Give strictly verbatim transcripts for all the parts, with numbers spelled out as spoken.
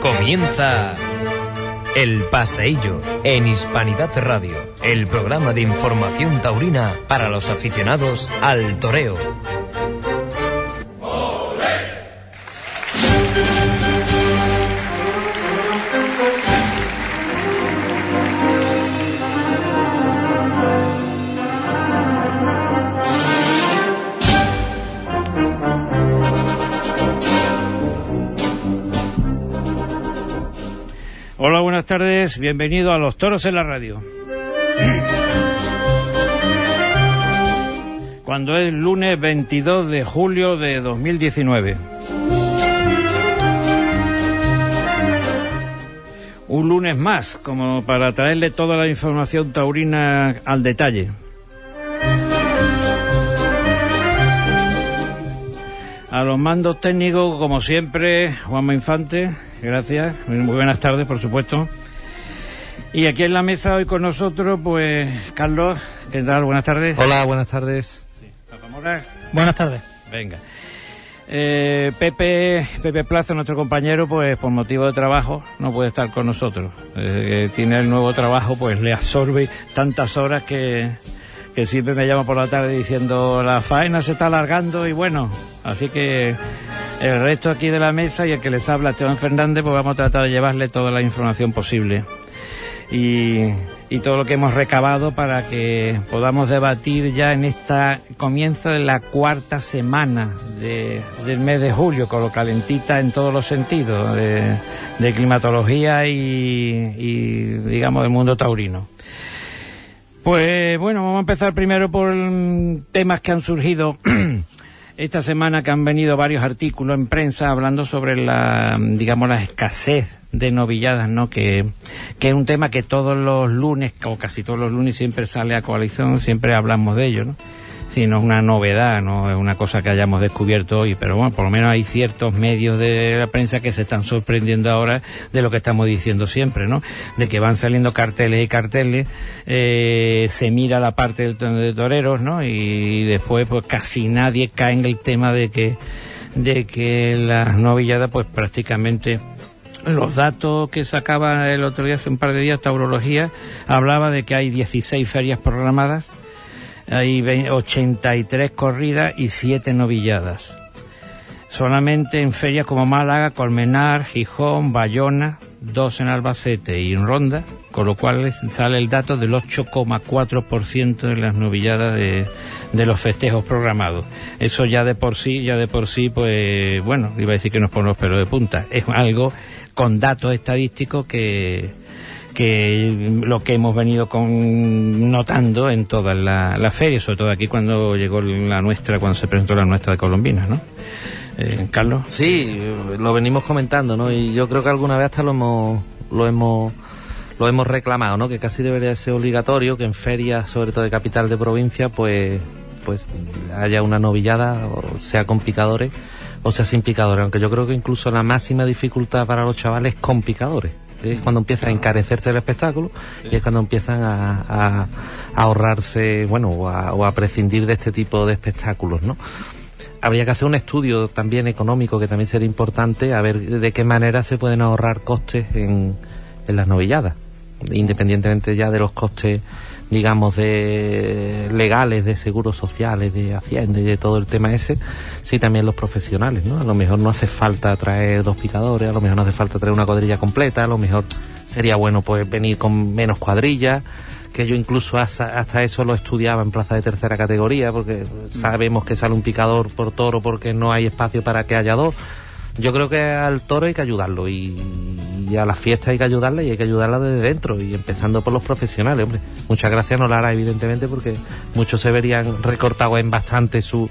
Comienza El Paseillo en Hispanidad Radio, el programa de información taurina para los aficionados al toreo. Hola, buenas tardes, bienvenido a Los Toros en la Radio. Cuando es lunes veintidós de julio de dos mil diecinueve. Un lunes más, como para traerle toda la información taurina al detalle. A los mandos técnicos, como siempre, Juanma Infante. Gracias, muy buenas tardes, por supuesto. Y aquí en la mesa hoy con nosotros, pues, Carlos, ¿qué tal? Buenas tardes. Hola, buenas tardes. Sí. Papa Mora. Buenas tardes. Venga. Eh, Pepe, Pepe Plaza, nuestro compañero, pues, por motivo de trabajo, no puede estar con nosotros. Eh, tiene el nuevo trabajo, pues, le absorbe tantas horas que... que siempre me llama por la tarde diciendo la faena se está alargando y bueno, así que el resto aquí de la mesa y el que les habla, Esteban Fernández, pues vamos a tratar de llevarle toda la información posible y, y todo lo que hemos recabado para que podamos debatir ya en esta comienzo de la cuarta semana de, del mes de julio, con lo calentita en todos los sentidos de, de climatología y, y digamos del mundo taurino. Pues bueno, vamos a empezar primero por temas que han surgido esta semana, que han venido varios artículos en prensa hablando sobre la, digamos, la escasez de novilladas, ¿no? Que, que es un tema que todos los lunes, o casi todos los lunes, siempre sale a coalición, siempre hablamos de ello, ¿no? Sí, no es una novedad, no es una cosa que hayamos descubierto hoy, pero bueno, por lo menos hay ciertos medios de la prensa que se están sorprendiendo ahora de lo que estamos diciendo siempre, ¿no? De que van saliendo carteles y carteles, eh, se mira la parte del de toreros, ¿no? Y después pues casi nadie cae en el tema de que de que las novilladas pues prácticamente... Los datos que sacaba el otro día, hace un par de días, Taurología, hablaba de que hay dieciséis ferias programadas, hay ochenta y tres corridas y siete novilladas. Solamente en ferias como Málaga, Colmenar, Gijón, Bayona, dos en Albacete y en Ronda, con lo cual sale el dato del ocho coma cuatro por ciento de las novilladas de, de los festejos programados. Eso ya de por sí, ya de por sí, pues, bueno, iba a decir que nos pone los pelos de punta. Es algo con datos estadísticos que... que lo que hemos venido con, notando en todas las la ferias, sobre todo aquí cuando llegó la nuestra, cuando se presentó la nuestra de Colombinas, ¿no? Eh, Carlos. Sí, lo venimos comentando, ¿no? Y yo creo que alguna vez hasta lo hemos lo hemos lo hemos reclamado, ¿no? Que casi debería ser obligatorio que en ferias, sobre todo de capital de provincia, pues pues haya una novillada, o sea con picadores o sea sin picadores, aunque yo creo que incluso la máxima dificultad para los chavales es con picadores. Es cuando empieza a encarecerse el espectáculo y es cuando empiezan a, a, a ahorrarse, bueno, o a, o a prescindir de este tipo de espectáculos, ¿no? Habría que hacer un estudio también económico, que también sería importante, a ver de qué manera se pueden ahorrar costes en, en las novilladas, independientemente ya de los costes, digamos, de legales, de seguros sociales, de Hacienda y de todo el tema ese, sí, también los profesionales, ¿no? A lo mejor no hace falta traer dos picadores, a lo mejor no hace falta traer una cuadrilla completa, a lo mejor sería bueno pues venir con menos cuadrillas, que yo incluso hasta, hasta eso lo estudiaba en plaza de tercera categoría, porque sabemos que sale un picador por toro porque no hay espacio para que haya dos. Yo creo que al toro hay que ayudarlo y, y a las fiestas hay que ayudarla y hay que ayudarla desde dentro y empezando por los profesionales, hombre. Muchas gracias no la hará, evidentemente, porque muchos se verían recortados en bastante su,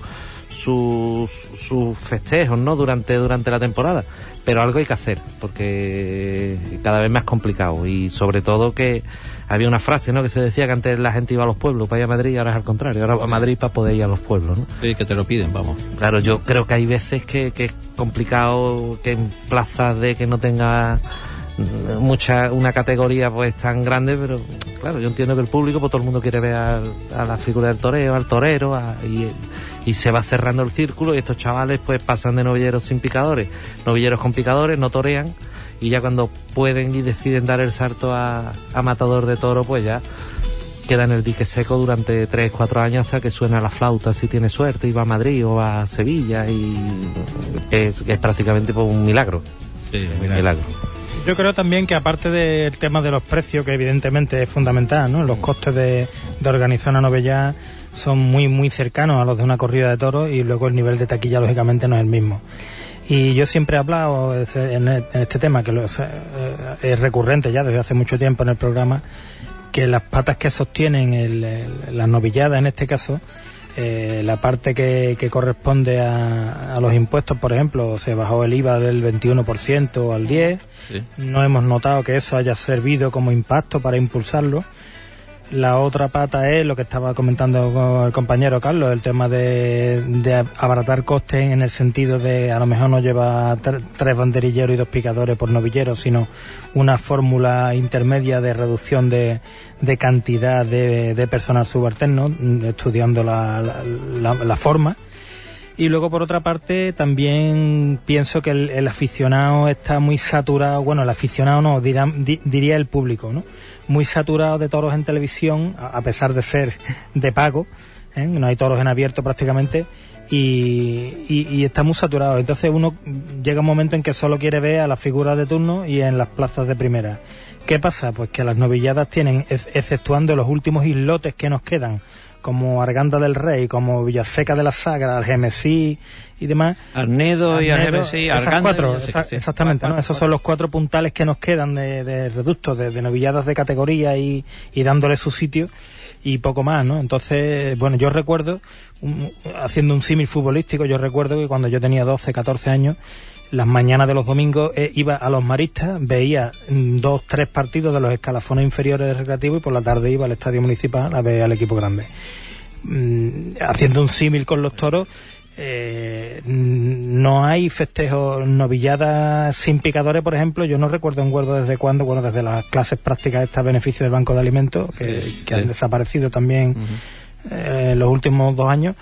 sus sus festejos, ¿no? Durante, durante la temporada. Pero algo hay que hacer, porque cada vez más complicado y sobre todo que había una frase, ¿no? Que se decía que antes la gente iba a los pueblos para ir a Madrid y ahora es al contrario, ahora va a Madrid para poder ir a los pueblos, ¿no? Sí, que te lo piden, vamos. Claro, yo creo que hay veces que, que es complicado que en plazas de que no tenga mucha una categoría pues tan grande, pero claro, yo entiendo que el público, pues todo el mundo quiere ver a, a la figura del toreo, al torero, a, y, y se va cerrando el círculo y estos chavales pues pasan de novilleros sin picadores, novilleros con picadores, no torean y ya cuando pueden y deciden dar el salto a, a matador de toro, pues ya queda en el dique seco durante tres, cuatro años hasta que suena la flauta si tiene suerte y va a Madrid o va a Sevilla, y es, es prácticamente pues, un milagro. Sí, un milagro. milagro. Yo creo también que aparte del tema de los precios, que evidentemente es fundamental, ¿no? Los costes de, de organizar una novillada son muy muy cercanos a los de una corrida de toros, y luego el nivel de taquilla lógicamente no es el mismo. Y yo siempre he hablado en este tema, que es recurrente ya desde hace mucho tiempo en el programa, que las patas que sostienen el, el, las novilladas en este caso, eh, la parte que, que corresponde a, a los impuestos, por ejemplo, se bajó el I V A del veintiuno por ciento al diez por ciento, sí. No hemos notado que eso haya servido como impacto para impulsarlo. La otra pata es lo que estaba comentando el compañero Carlos, el tema de, de abaratar costes, en el sentido de a lo mejor no lleva tre, tres banderilleros y dos picadores por novillero, sino una fórmula intermedia de reducción de, de cantidad de, de personal subalterno, estudiando la, la, la, la forma. Y luego, por otra parte, también pienso que el, el aficionado está muy saturado, bueno, el aficionado no, dirá, di, diría el público, ¿no? Muy saturado de toros en televisión, a pesar de ser de pago, ¿eh? No hay toros en abierto prácticamente, y, y, y está muy saturado. Entonces uno llega un momento en que solo quiere ver a las figuras de turno y en las plazas de primera. ¿Qué pasa? Pues que las novilladas tienen, exceptuando los últimos islotes que nos quedan, como Arganda del Rey, como Villaseca de la Sagra, Algemesí y demás. Arnedo, Arnedo y Algemesí, Arganda. Cuatro, esa, sí. Exactamente, ¿no? Esos son los cuatro puntales que nos quedan de, de reductos, de, de novilladas de categoría y, y dándole su sitio y poco más, ¿no? Entonces, bueno, yo recuerdo, un, haciendo un símil futbolístico, yo recuerdo que cuando yo tenía doce, catorce años, las mañanas de los domingos eh, iba a los maristas, veía mm, dos, tres partidos de los escalafones inferiores del Recreativo, y por la tarde iba al Estadio Municipal a ver al equipo grande. Mm, haciendo un símil con los toros, eh, no hay festejos, novilladas sin picadores, por ejemplo. Yo no recuerdo en Huelva desde cuándo, bueno, desde las clases prácticas estas, beneficios del Banco de Alimentos, que, sí, que sí. han desaparecido también uh-huh. eh, en los últimos dos años.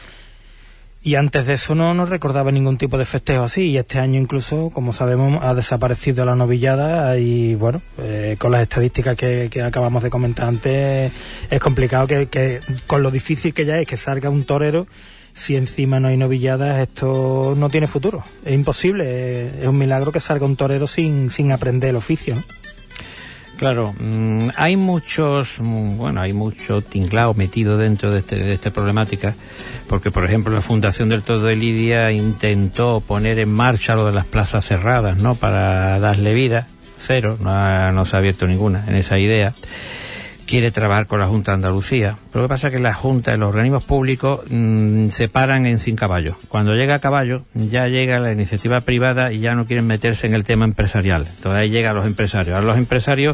Y antes de eso no, no recordaba ningún tipo de festejo así, y este año incluso, como sabemos, ha desaparecido la novillada, y bueno, eh, con las estadísticas que, que acabamos de comentar antes, es complicado que, que con lo difícil que ya es que salga un torero, si encima no hay novilladas, esto no tiene futuro, es imposible, es un milagro que salga un torero sin, sin aprender el oficio, ¿no? Claro, mmm, hay muchos, bueno, hay mucho tinglao metido dentro de, este, de esta problemática, porque, por ejemplo, la Fundación del Toro de Lidia intentó poner en marcha lo de las plazas cerradas, ¿no?, para darle vida. Cero, no, ha, no se ha abierto ninguna en esa idea. Quiere trabajar con la Junta de Andalucía. Pero lo que pasa es que la Junta y los organismos públicos mmm, se paran en sin caballo. Cuando llega a caballo, ya llega la iniciativa privada y ya no quieren meterse en el tema empresarial. Entonces ahí llegan los empresarios. Ahora los empresarios,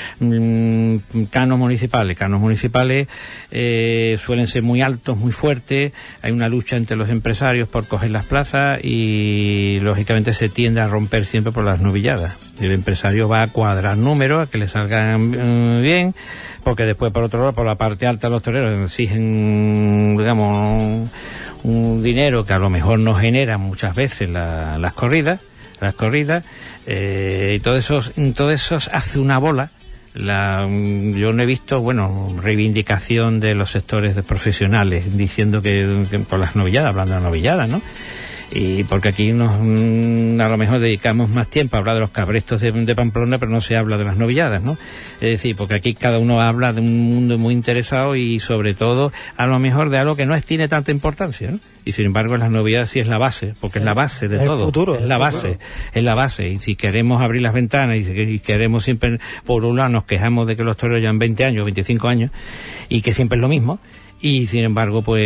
mmm, canos municipales. Canos municipales eh, suelen ser muy altos, muy fuertes. Hay una lucha entre los empresarios por coger las plazas y, lógicamente, se tiende a romper siempre por las novilladas. El empresario va a cuadrar números, a que le salgan mmm, bien, porque después, por otro lado, por la parte alta los toreros exigen, digamos, un, un dinero que a lo mejor no genera muchas veces la, las corridas, las corridas, eh, y todo eso, todo eso hace una bola. La, yo no he visto, bueno, reivindicación de los sectores de profesionales diciendo que, que por las novilladas, hablando de novilladas, ¿no? Y porque aquí nos, a lo mejor dedicamos más tiempo a hablar de los cabrestos de, de Pamplona, pero no se habla de las novilladas, ¿no? Es decir, porque aquí cada uno habla de un mundo muy interesado y, sobre todo, a lo mejor de algo que no es, tiene tanta importancia, ¿no? Y sin embargo, las novilladas sí es la base, porque es la base de el todo. Futuro, es la base, futuro. es la base. Y si queremos abrir las ventanas y, si, y queremos siempre, por un lado, nos quejamos de que los toreros llevan veinte años, veinticinco años, y que siempre es lo mismo. Y sin embargo, pues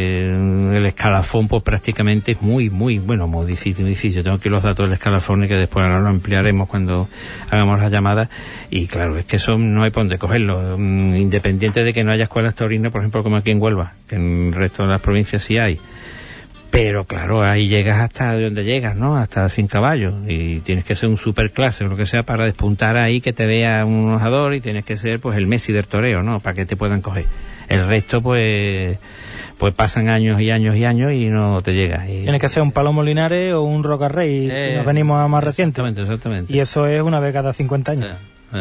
el escalafón pues prácticamente es muy, muy, bueno, muy difícil, muy difícil. Tengo aquí los datos del escalafón, que después ahora lo ampliaremos cuando hagamos las llamadas. Y claro, es que eso no hay por dónde cogerlo. Independiente de que no haya escuelas taurinas, por ejemplo, como aquí en Huelva, que en el resto de las provincias sí hay. Pero claro, ahí llegas hasta donde llegas, ¿no? Hasta sin caballo. Y tienes que ser un superclase o lo que sea para despuntar ahí, que te vea un ojador, y tienes que ser pues el Messi del toreo, ¿no? Para que te puedan coger. El resto, pues pues pasan años y años y años y no te llega. Y... Tiene que ser un Palomo Linares o un Roca Rey, eh, si nos venimos a más reciente. Exactamente, exactamente. Y eso es una vez cada cincuenta años. Eh, eh.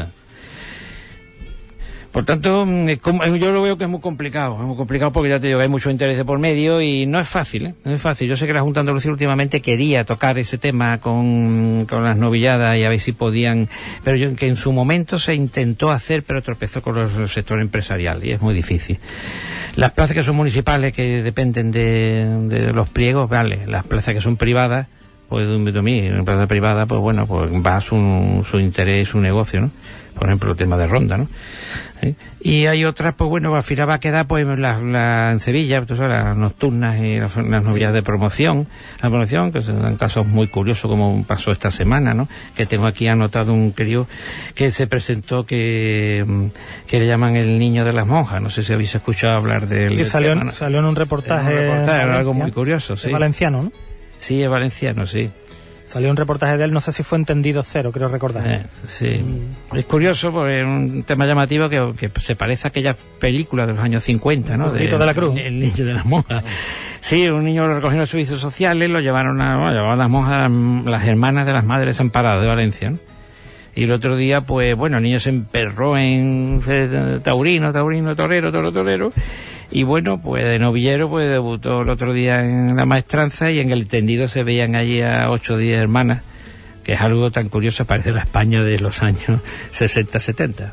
Por tanto, yo lo veo que es muy complicado, es muy complicado porque ya te digo que hay mucho interés de por medio y no es fácil, ¿eh? No es fácil. Yo sé que la Junta de Andalucía últimamente quería tocar ese tema con, con las novilladas y a ver si podían, pero yo, que en su momento se intentó hacer, pero tropezó con los, el sector empresarial y es muy difícil. Las plazas que son municipales, que dependen de, de los pliegos, vale, las plazas que son privadas, pues de un mí, una plaza privada, pues bueno, pues va su, su interés, su negocio, ¿no? Por ejemplo, el tema de Ronda, ¿no? ¿Sí? Y hay otras, pues bueno, al final va a quedar pues la, la, en Sevilla, tú sabes, las nocturnas y las, las novillas de promoción, la promoción, que son casos muy curiosos como pasó esta semana, ¿no? Que tengo aquí anotado un crío que se presentó que, que le llaman el niño de las monjas, no sé si habéis escuchado hablar de él. Sí, salió, en, salió en un reportaje, en un reportaje era algo muy curioso, sí. Es valenciano, ¿no? Sí, es valenciano, sí. Salió un reportaje de él, no sé si fue Entendido Cero, creo recordar. Eh, sí. Mm. Es curioso porque es un tema llamativo que, que se parece a aquella película de los años cincuenta, ¿no? El Grito de, de la Cruz. El, el niño de las monjas. Sí, un niño lo recogieron los servicios sociales, lo llevaron a, bueno, llevaban las monjas, las hermanas de las Madres Desamparadas de Valencia, ¿no? Y el otro día, pues, bueno, el niño se emperró en eh, taurino, taurino, torero, toro, torero. Y bueno, pues de novillero, pues debutó el otro día en la maestranza y en el tendido se veían allí a ocho o diez hermanas, que es algo tan curioso, parece la España de los años sesenta, setenta.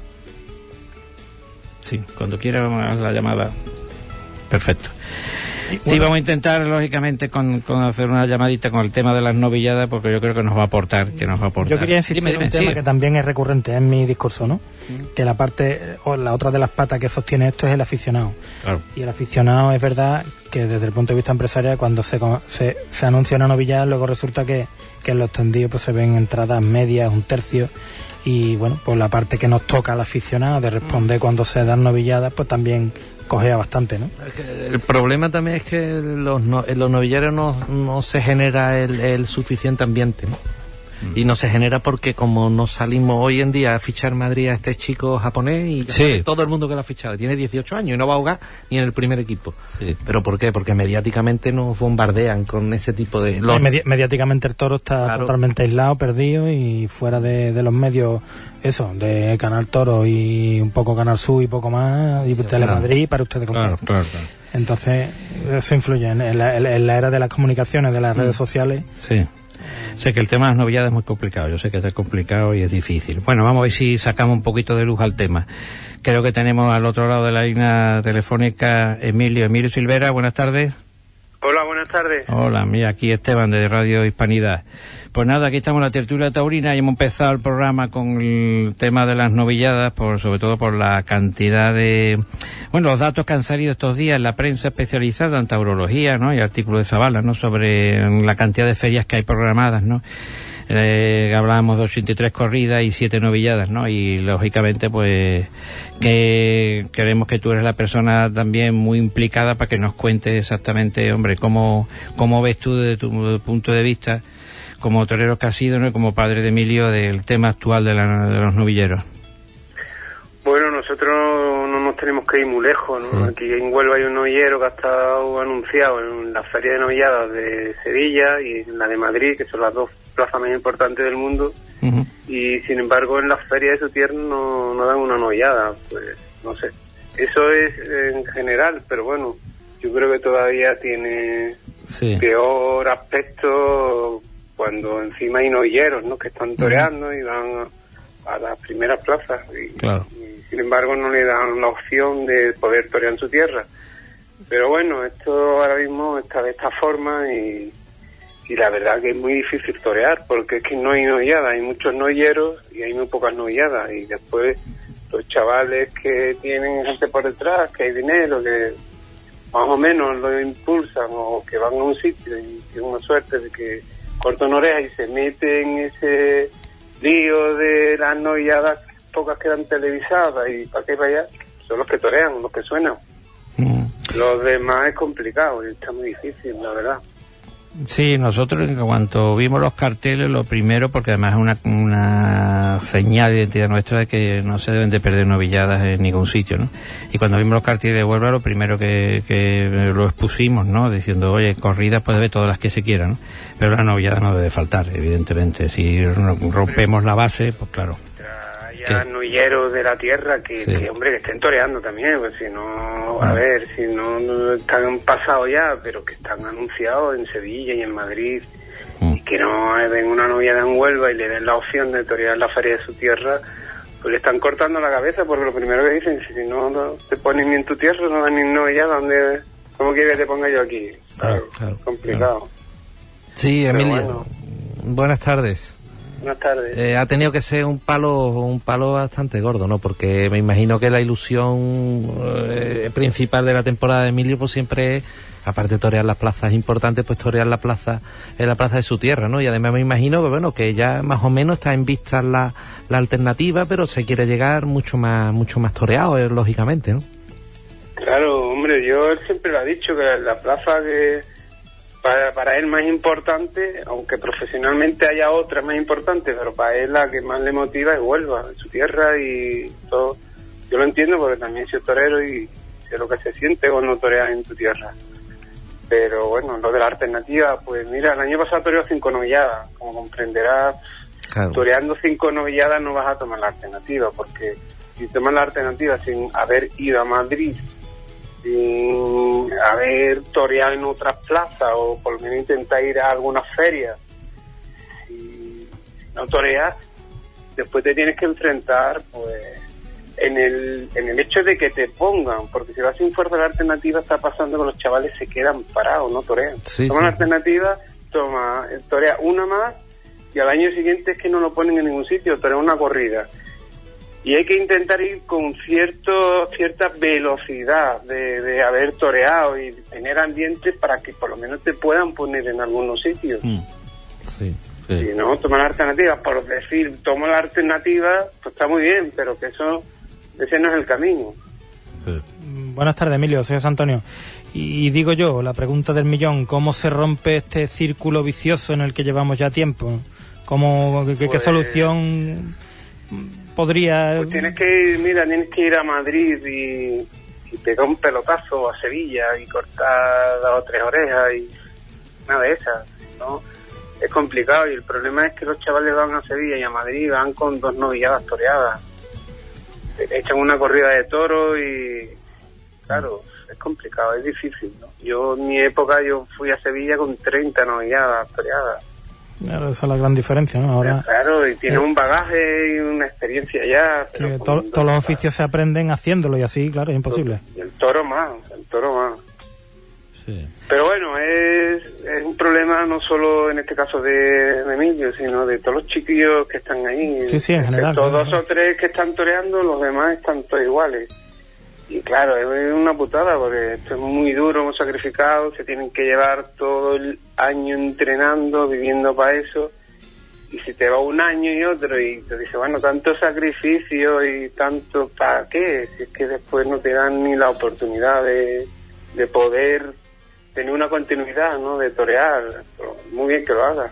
Sí, cuando quiera la llamada. Perfecto. Bueno. Sí, vamos a intentar, lógicamente, con, con hacer una llamadita con el tema de las novilladas, porque yo creo que nos va a aportar, que nos va a aportar. Yo quería insistir en un tema sí. que también es recurrente en mi discurso, ¿no? Mm. Que la parte, o la otra de las patas que sostiene esto es el aficionado. Claro. Y el aficionado es verdad que desde el punto de vista empresarial, cuando se, se, se anuncia una novillada, luego resulta que, que en los tendidos pues se ven entradas medias, un tercio, y bueno, pues la parte que nos toca al aficionado de responder mm. cuando se dan novilladas, pues también cogea bastante, ¿no? El problema también es que los, no, en los novilleros no, no se genera el, el suficiente ambiente, ¿no? Mm. Y no se genera porque como no salimos hoy en día a fichar en Madrid a este chico japonés y sí. todo el mundo que lo ha fichado tiene dieciocho años y no va a jugar ni en el primer equipo. Sí. ¿Pero por qué? Porque mediáticamente nos bombardean con ese tipo de... Los... Medi mediáticamente el toro está claro. totalmente aislado, perdido y fuera de, de los medios, eso, de Canal Toro y un poco Canal Sur y poco más, y Telemadrid para ustedes comprar. Claro, claro, claro. Entonces, eso influye en la, en la era de las comunicaciones, de las mm. redes sociales. Sí. Sé que el tema de las novilladas es muy complicado, yo sé que es complicado y es difícil. Bueno, vamos a ver si sacamos un poquito de luz al tema. Creo que tenemos al otro lado de la línea telefónica Emilio, Emilio Silvera, buenas tardes. Hola, buenas tardes. Hola, mira, aquí Esteban de Radio Hispanidad. Pues nada, aquí estamos en la tertulia taurina y hemos empezado el programa con el tema de las novilladas, por, sobre todo por la cantidad de... Bueno, los datos que han salido estos días en la prensa especializada en taurología, ¿no? Y artículos de Zavala, ¿no? Sobre la cantidad de ferias que hay programadas, ¿no? Eh, hablábamos de ochenta y tres corridas y siete novilladas, ¿no? Y lógicamente, pues, que queremos que tú eres la persona también muy implicada para que nos cuentes exactamente, hombre, cómo, cómo ves tú desde tu punto de vista, como torero que has sido, ¿no? Y como padre de Emilio, del tema actual de, la, de los novilleros. Bueno, nosotros no nos tenemos que ir muy lejos, ¿no? Sí. Aquí en Huelva hay un novillero que ha estado anunciado en la feria de novilladas de Sevilla y en la de Madrid, que son las dos plazas más importantes del mundo, uh-huh. y sin embargo en la feria de su tierra no, no dan una novillada, pues no sé. Eso es en general, pero bueno, yo creo que todavía tiene sí. peor aspecto cuando encima hay novilleros, ¿no? Que están toreando uh-huh. y van a, a las primeras plazas y, claro. y sin embargo no le dan la opción de poder torear en su tierra. Pero bueno, esto ahora mismo está de esta forma y y la verdad que es muy difícil torear porque es que no hay novillada, hay muchos novilleros y hay muy pocas novilladas y después los chavales que tienen gente por detrás, que hay dinero, que más o menos lo impulsan o que van a un sitio y tienen una suerte de que cortan orejas y se meten en ese lío de las novilladas pocas quedan televisadas y para qué para allá, son los que torean, los que suenan. Mm. Los demás es complicado y está muy difícil, la verdad. Sí, nosotros en cuanto vimos los carteles, lo primero, porque además es una, una señal de identidad nuestra de que no se deben de perder novilladas en ningún sitio, ¿no? Y cuando vimos los carteles de Huelva, lo primero que, que lo expusimos, ¿no? Diciendo, oye, corridas puede haber todas las que se quieran, ¿no? Pero la novillada no debe faltar, evidentemente. Si rompemos la base, pues claro. Ya novilleros de la tierra que, sí. que, hombre, que estén toreando también, pues si no, a ver, si no, no están pasados ya, pero que están anunciados en Sevilla y en Madrid, mm. y que no ven una novillada en Huelva y le den la opción de torear la feria de su tierra, pues le están cortando la cabeza, porque lo primero que dicen, si no, no te ponen ni en tu tierra, no dan ni novillada, ¿dónde, ¿cómo quieres que te ponga yo aquí? Claro, claro, complicado. Claro. Sí, Emilio, bueno. Buenas tardes. Buenas tardes. Eh, ha tenido que ser un palo un palo bastante gordo, ¿no? Porque me imagino que la ilusión eh, principal de la temporada de Emilio pues siempre es, aparte de torear las plazas importantes, pues torear la plaza en la plaza de su tierra, ¿no? Y además me imagino que bueno, que ya más o menos está en vista la, la alternativa, pero se quiere llegar mucho más mucho más toreado, eh, lógicamente, ¿no? Claro, hombre, yo siempre lo he dicho, que la plaza que Para, para él más importante, aunque profesionalmente haya otra más importante, pero para él la que más le motiva es Huelva, su tierra y todo. Yo lo entiendo porque también soy torero y sé lo que se siente cuando toreas en tu tierra. Pero bueno, lo de la alternativa, pues mira, el año pasado toreó cinco novilladas, como comprenderás, claro. Toreando cinco novilladas no vas a tomar la alternativa, porque si tomas la alternativa sin haber ido a Madrid, sin haber toreado en otras plazas o por lo menos intentar ir a alguna feria, si no toreas, después te tienes que enfrentar pues en el en el hecho de que te pongan, porque si vas sin fuerza la alternativa está pasando que los chavales se quedan parados, no torean. Sí, toma sí. La alternativa, toma, torea una más y al año siguiente es que no lo ponen en ningún sitio, torea una corrida. Y hay que intentar ir con cierto cierta velocidad de, de haber toreado y tener ambiente para que por lo menos te puedan poner en algunos sitios. Mm. Sí, sí. Si no, tomar alternativas, por decir, tomo la alternativa, pues está muy bien, pero que eso, ese no es el camino. Sí. Buenas tardes, Emilio, soy José Antonio. Y, y digo yo, la pregunta del millón, ¿cómo se rompe este círculo vicioso en el que llevamos ya tiempo? ¿Cómo, qué, pues... ¿Qué solución podría...? Pues tienes que ir, mira, tienes que ir a Madrid y, y pegar un pelotazo a Sevilla y cortar dos o tres orejas y nada de esas, ¿no? Es complicado y el problema es que los chavales van a Sevilla y a Madrid, van con dos novilladas toreadas, echan una corrida de toro y claro, es complicado, es difícil, ¿no? Yo en mi época yo fui a Sevilla con treinta novilladas toreadas. Claro, esa es la gran diferencia, ¿no? Ahora, claro, y tiene eh, un bagaje y una experiencia ya. Pero to, todos los oficios se aprenden haciéndolo y así, claro, es imposible. Y el toro más, el toro más. Sí. Pero bueno, es, es un problema no solo en este caso de, de Emilio, sino de todos los chiquillos que están ahí. Sí, sí, en general. Todos dos o tres que están toreando, los demás están todos iguales. Y claro, es una putada porque esto es muy duro, muy sacrificado, se tienen que llevar todo el año entrenando, viviendo para eso, y si te va un año y otro y te dice, bueno, tanto sacrificio y tanto, ¿para qué? Si es que después no te dan ni la oportunidad de, de poder tener una continuidad, ¿no? De torear. Pero muy bien que lo hagas.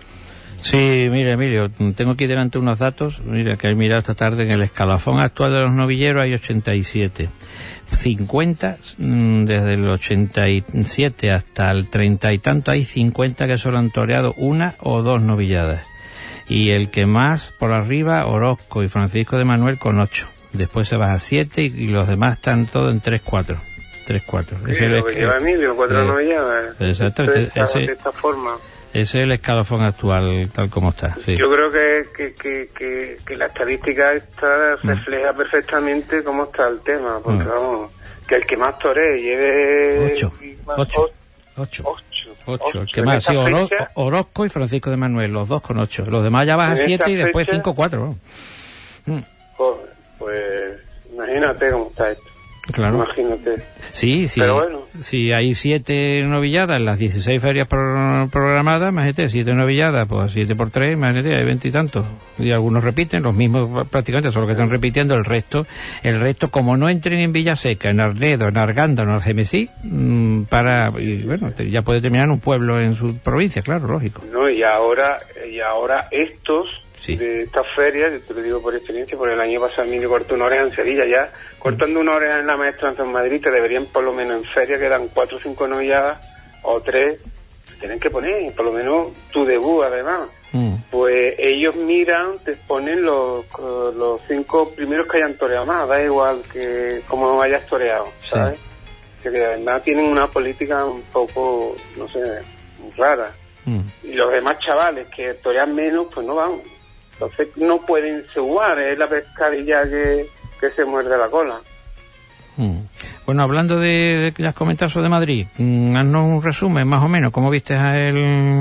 Sí, mira, Emilio, tengo aquí delante unos datos, mira, que he mirado esta tarde, en el escalafón actual de los novilleros hay ochenta y siete, cincuenta, desde el ochenta y siete hasta el treinta y tanto hay cincuenta que solo han toreado una o dos novilladas, y el que más por arriba, Orozco y Francisco de Manuel con ocho, después se baja a siete y, y los demás están todos en tres cuatro. tres cuatro. Sí, ese lo que lleva Emilio, cuatro eh, novilladas. Exactamente. Ese, de esta forma. Ese es el escalafón actual, tal como está. Sí. Yo creo que, que, que, que, que la estadística esta refleja mm. perfectamente cómo está el tema, porque mm. vamos, que el que más toree lleve... Ocho. Ocho. Ocho. Ocho. Ocho. El que más, sí, Oro, Orozco y Francisco de Manuel, los dos con ocho. Los demás ya bajan a siete y fecha, después cinco cuatro. ¿No? Mm. Joder, pues imagínate cómo está esto. Claro. Imagínate. Sí, sí. Pero bueno. Si hay siete novilladas en las dieciséis ferias pro programadas, imagínate, siete novilladas, pues siete por tres, imagínate, hay veintitantos. Y, y algunos repiten, los mismos prácticamente, solo que están repitiendo el resto. El resto, como no entren en Villaseca, en Arnedo, en Arganda, en Algemesí, mmm, para, y bueno, te, ya puede terminar en un pueblo en su provincia, claro, lógico. No, y ahora, y ahora estos, sí. de estas ferias, yo te lo digo por experiencia, porque el año pasado Emilio cortó una oreja en Sevilla, ya cortando una oreja en la maestranza en Madrid, te deberían por lo menos en feria, que dan cuatro o cinco novilladas, o tres, tienen que poner, por lo menos tu debut además. Mm. Pues ellos miran, te ponen los, los cinco primeros que hayan toreado más, da igual que como hayas toreado, ¿sabes? Sí. Que además tienen una política un poco, no sé, rara. Mm. Y los demás chavales que torean menos, pues no van. Entonces no pueden jugar, es la pescadilla que, que se muerde la cola. Mm. Bueno, hablando de, de que has comentado sobre Madrid, mm, haznos un resumen más o menos, ¿cómo viste a él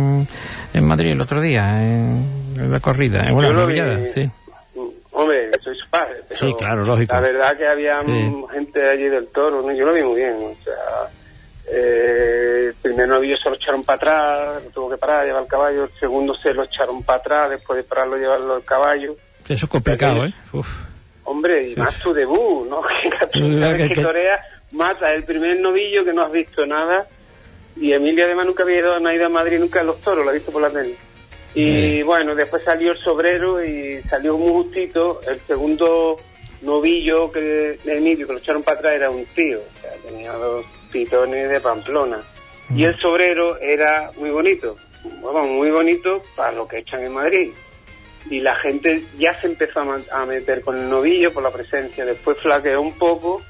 en Madrid el otro día, en, en la corrida? En una novillada, sí. Hombre, soy su padre, pero sí, claro, lógico. La verdad que había sí. gente allí del Toro, ¿no? Yo lo vi muy bien, o sea, eh, el primer novillo se lo echaron para atrás, lo tuvo que parar, llevar el caballo, el segundo se lo echaron para atrás, después de pararlo, llevarlo al caballo. Eso es complicado, ¿eh? Uf. Hombre, y sí. más tu debut, ¿no? que, que, que torea, mata el primer novillo que no has visto nada, y Emilio además nunca había ido, no ha ido a Madrid nunca a los toros, lo ha visto por la tele. Y sí. bueno, después salió el sobrero y salió muy justito. El segundo novillo que de Emilio, que lo echaron para atrás, era un tío, o sea, tenía dos pitones de Pamplona. Mm. Y el sobrero era muy bonito, bueno, muy bonito para lo que echan en Madrid. Y la gente ya se empezó a meter con el novillo por la presencia, después flaqueó un poco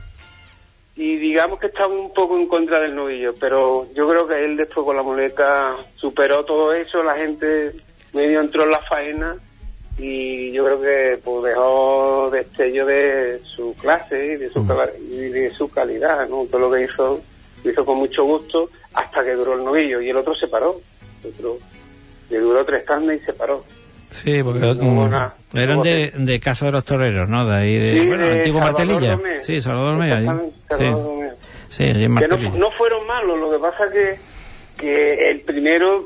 y digamos que estaba un poco en contra del novillo, pero yo creo que él después con la muleta superó todo eso, la gente medio entró en la faena y yo creo que pues dejó destello de su clase y de su, y de su calidad, ¿no? Todo lo que hizo, lo hizo con mucho gusto hasta que duró el novillo y el otro se paró, el otro le duró tres tandas y se paró. Sí, porque no, um, una, eran de, de Casa de los Toreros, ¿no? De ahí de, sí, bueno, de antiguo Martelilla. Domé. Sí, Salvador Domé. Sí, sí, allí en Martelilla. Que no, no fueron malos, lo que pasa que que el primero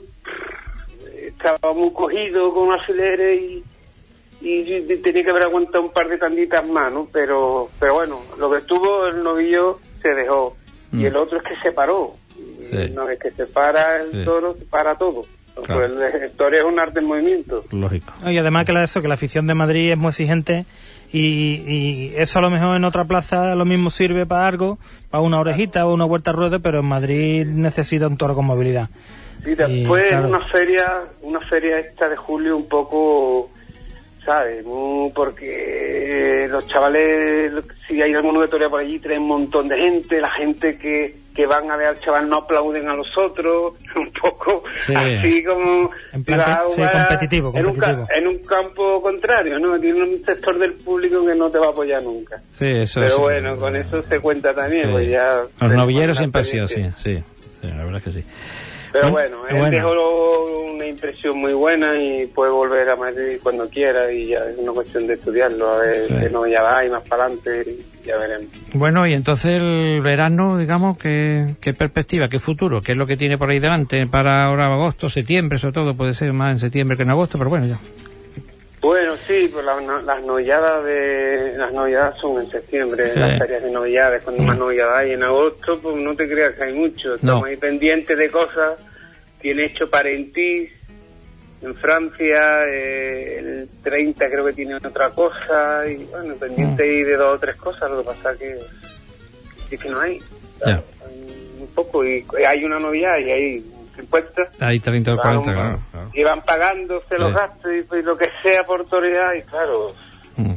estaba muy cogido con alfileres y, y, y tenía que haber aguantado un par de tanditas más, ¿no? Pero, pero bueno, lo que estuvo el novillo se dejó mm. y el otro es que se paró. Sí. Una vez que se para el sí. toro, se para todo. Claro. Pues el toreo es un arte en movimiento. Lógico. Y además que la, eso, que la afición de Madrid es muy exigente y, y eso a lo mejor en otra plaza lo mismo sirve para algo, para una orejita o una vuelta a rueda, pero en Madrid necesita un toro con movilidad. Y después y, claro. una feria, una feria esta de julio un poco, ¿sabes? Muy porque los chavales, si hay alguno que torea por allí, traen un montón de gente, la gente que, que van a ver al chaval no aplauden a los otros, un poco sí. así como en plan, sí, competitivo, competitivo. En, un, en un campo contrario, ¿no? Tiene un sector del público que no te va a apoyar nunca. Sí, eso Pero sí, bueno, sí. con eso se cuenta también, sí. pues ya... Los novilleros siempre han sido así, sí, sí, la verdad es que sí. Pero bueno, él bueno. dejó una impresión muy buena y puede volver a Madrid cuando quiera y ya es una cuestión de estudiarlo, a ver sí. que no ya va y más para adelante y ya veremos. Bueno, y entonces el verano, digamos, ¿qué, qué perspectiva, qué futuro? ¿Qué es lo que tiene por ahí delante para ahora agosto, septiembre, sobre todo? Puede ser más en septiembre que en agosto, pero bueno, ya. Bueno, sí, pues la, las novilladas de las novilladas son en septiembre, sí. las ferias de novilladas, cuando mm. más novilladas hay. En agosto, pues no te creas que hay mucho. Estamos no. ahí pendientes de cosas. Tiene hecho Parentís en Francia, eh, el treinta creo que tiene otra cosa, y bueno, pendiente mm. ahí de dos o tres cosas. Lo que pasa es que es que no hay, claro, yeah. hay un poco, y hay una novillada y hay cincuenta. Hay treinta o cuarenta, claro, claro. Y van pagándose los sí. gastos y, y lo que sea por torear, y claro, mm.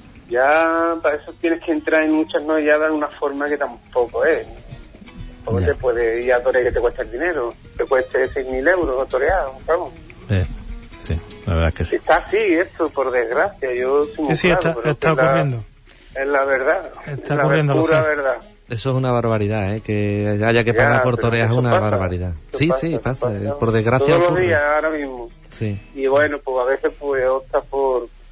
ya para eso tienes que entrar en muchas novilladas de una forma que tampoco es. Tampoco yeah. te puede ir a torear que te cuesta el dinero, te cueste seis mil euros a torear, vamos. Sí, sí, la verdad es que sí. Está así, eso, por desgracia, yo soy muy sí, sí, claro, está, está ocurriendo. La, es la verdad, está es ocurriendo, la pura sé. verdad. Eso es una barbaridad, ¿eh? Que haya que pagar ya, por toreas es una pasa, barbaridad. Sí, pasa, sí, pasa. pasa. Por desgracia todos ocurre. los días ahora mismo. Sí. Y bueno, pues a veces pues opta por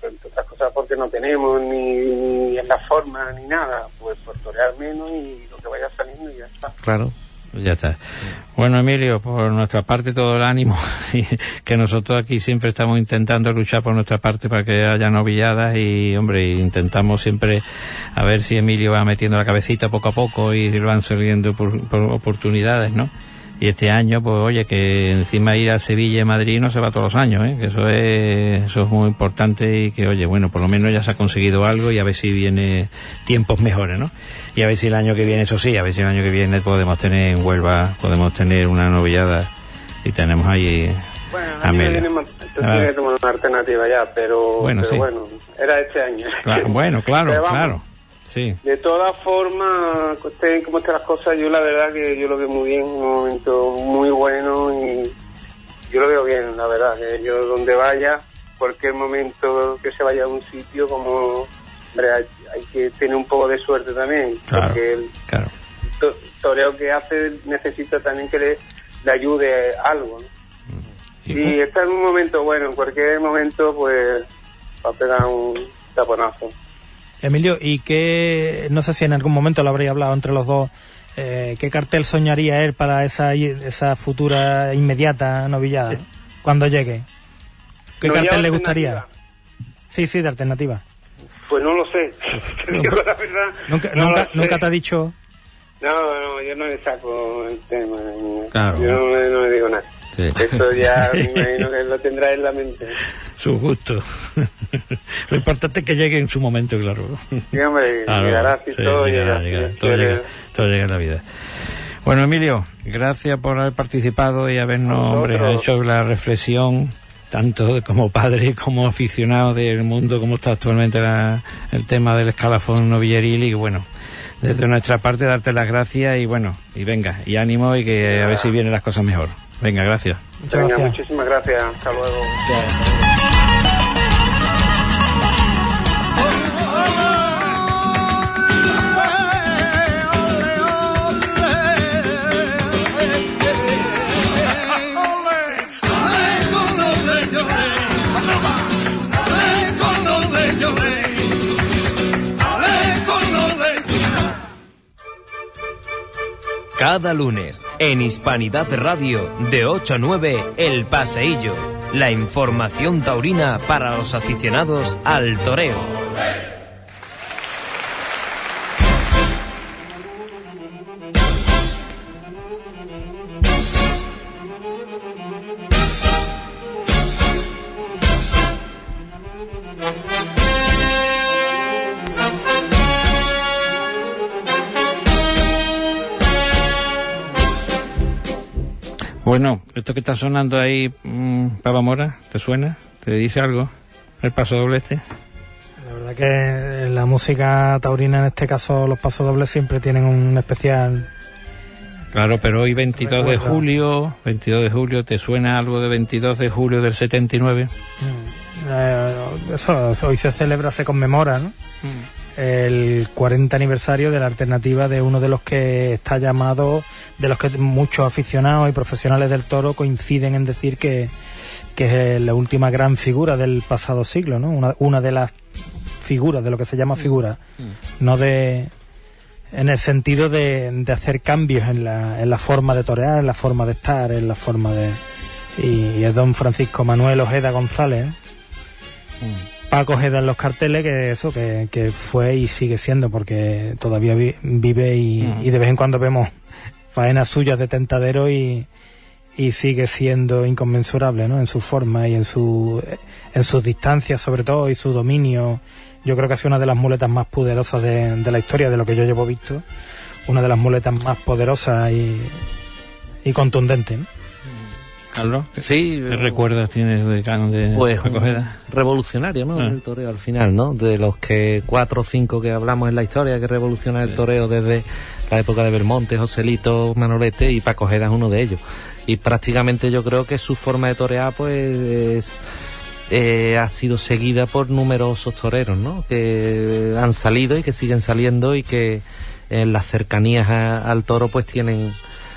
entre otras cosas porque no tenemos ni, ni en la forma ni nada, pues por torear menos y lo que vaya saliendo y ya está. Claro. Ya está. Bueno, Emilio, por nuestra parte todo el ánimo, que nosotros aquí siempre estamos intentando luchar por nuestra parte para que haya novilladas y, hombre, intentamos siempre a ver si Emilio va metiendo la cabecita poco a poco y le van saliendo por, por oportunidades, ¿no? Y este año, pues oye, que encima ir a Sevilla y Madrid no se va todos los años, ¿eh? Que eso es, eso es muy importante y que, oye, bueno, por lo menos ya se ha conseguido algo y a ver si viene tiempos mejores, ¿no? Y a ver si el año que viene, eso sí, a ver si el año que viene podemos tener en Huelva, podemos tener una novillada y tenemos ahí bueno, a Amelia. Viene, tiene que tomar una alternativa ya, pero bueno, pero sí. bueno, era este año. Claro, bueno, claro, vamos, claro. Sí. De todas formas, estén como estén las cosas, yo la verdad que yo lo veo muy bien, un momento muy bueno y yo lo veo bien, la verdad, que yo donde vaya, cualquier momento que se vaya a un sitio, como, hombre, hay, hay que tener un poco de suerte también, claro, porque el claro. to, toreo que hace necesita también que le, le ayude algo, ¿no? Y, y está en un momento bueno, en cualquier momento pues va a pegar un taponazo. Emilio, ¿y qué, no sé si en algún momento lo habréis hablado entre los dos, eh, qué cartel soñaría él para esa esa futura inmediata novillada, ¿no? Cuando llegue? ¿Qué ¿Novillada cartel le gustaría? Sí, sí, de alternativa. Pues no lo sé, te digo la verdad. ¿Nunca, no nunca, sé. nunca te ha dicho? No, no, yo no le saco el tema, Claro. yo no, le- no le digo nada. Sí. Eso ya me imagino que lo tendrá en la mente. Su gusto. Lo importante es que llegue en su momento, claro. Sí, hombre, Claro, llegará si sí, todo llegará, llega. llegará, si todo, quiere. llega, todo llega en la vida. Bueno, Emilio, gracias por haber participado y habernos, hombre, Nosotros. hecho la reflexión, tanto de como padre como aficionado del mundo, como está actualmente la, el tema del escalafón novilleril y bueno, desde nuestra parte darte las gracias y bueno, y venga, y ánimo y que a ver si vienen las cosas mejor. Venga, gracias. Muchas Venga, gracias. muchísimas gracias. Hasta luego. Cada lunes, en Hispanidad Radio, de ocho a nueve, El Paseillo. La información taurina para los aficionados al toreo. Bueno, esto que está sonando ahí, mmm, Pava Mora, ¿te suena? ¿Te dice algo? El paso doble este. La verdad que la música taurina, en este caso los pasodobles, siempre tienen un especial. Claro, pero hoy veintidós de Recuerdo. julio, veintidós de julio, ¿te suena algo de veintidós de julio del setenta y nueve? Eh, eso, hoy se celebra, se conmemora, ¿no? El cuarenta aniversario de la alternativa de uno de los que está llamado, de los que muchos aficionados y profesionales del toro coinciden en decir que, que es la última gran figura del pasado siglo, ¿no? Una, una de las figuras, de lo que se llama figura, no de, en el sentido de, de hacer cambios en la, en la forma de torear, en la forma de estar, en la forma de, y, y es don Francisco Manuel Ojeda González, ¿eh? Paco Ojeda en los carteles, que eso, que, que fue y sigue siendo, porque todavía vi, vive y, Uh-huh. y de vez en cuando vemos faenas suyas de tentadero y, y sigue siendo inconmensurable, ¿no? En su forma y en su en sus distancias, sobre todo, y su dominio. Yo creo que ha sido una de las muletas más poderosas de, de la historia, de lo que yo llevo visto, una de las muletas más poderosas y, y contundentes, ¿no? Carlos, Sí, ¿qué recuerdas tienes de Cano de pues Paco Ojeda? revolucionario, ¿no? Ah. El toreo al final, ¿no? De los que cuatro o cinco que hablamos en la historia que revoluciona el toreo desde la época de Belmonte, Joselito, Manolete, y Paco Ojeda es uno de ellos. Y prácticamente yo creo que su forma de torear pues es, eh, ha sido seguida por numerosos toreros, ¿no? Que han salido y que siguen saliendo y que en las cercanías a- al toro pues tienen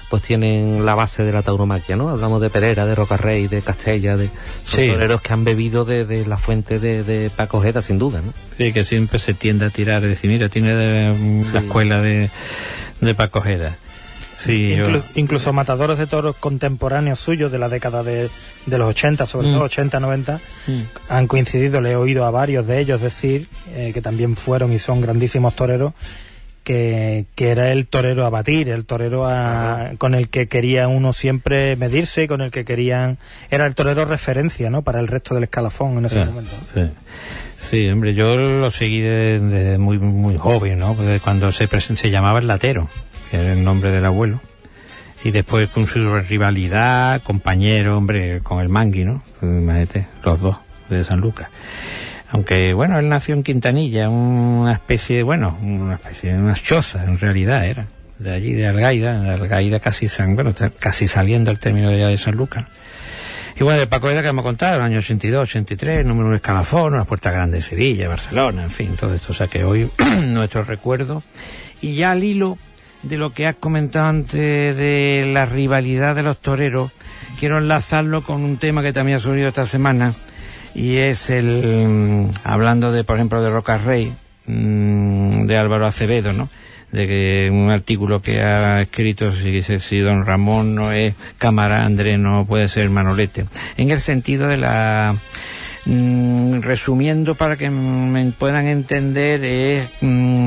pues tienen la base de la tauromaquia, ¿no? Hablamos de Pereira, de Rocarrey, de Castella, de sí. toreros que han bebido de, de la fuente de, de Paco Ojeda, sin duda, ¿no? Sí, que siempre se tiende a tirar, es decir, mira, tiene de, sí. la escuela de, de Paco Ojeda. Sí, Inclu yo... Incluso matadores de toros contemporáneos suyos de la década de, de los ochenta, sobre mm. todo ochenta, noventa, mm. han coincidido, le he oído a varios de ellos decir, eh, que también fueron y son grandísimos toreros, Que, que era el torero a batir, el torero a, con el que quería uno siempre medirse, con el que querían... Era el torero referencia, ¿no?, para el resto del escalafón en ese sí, momento. Sí. sí, hombre, yo lo seguí desde de muy muy joven, ¿no?, de cuando se, se llamaba el Latero, que era el nombre del abuelo, y después con su rivalidad, compañero, hombre, con el Mangui, ¿no?, imagínate, los dos, de San Lucas. Aunque, bueno, él nació en Quintanilla, una especie, bueno, una especie de unas chozas, en realidad era, de allí, de Algaida, de Algaida casi, san, bueno, casi saliendo al término de, de San Lucas. Y bueno, de Paco Ojeda que hemos contado, el año ochenta y dos, ochenta y tres, número uno escalafón, las Puertas Grandes de Sevilla, Barcelona, en fin, todo esto. O sea que hoy, nuestro recuerdo. Y ya al hilo de lo que has comentado antes de la rivalidad de los toreros, quiero enlazarlo con un tema que también ha surgido esta semana, y es el, hablando de, por ejemplo, de Rocarrey, mmm, de Álvaro Acevedo, ¿no?, de que un artículo que ha escrito, si, si don Ramón no es Cámara, Andrés no puede ser Manolete, en el sentido de la, mmm, resumiendo para que me puedan entender, es mmm,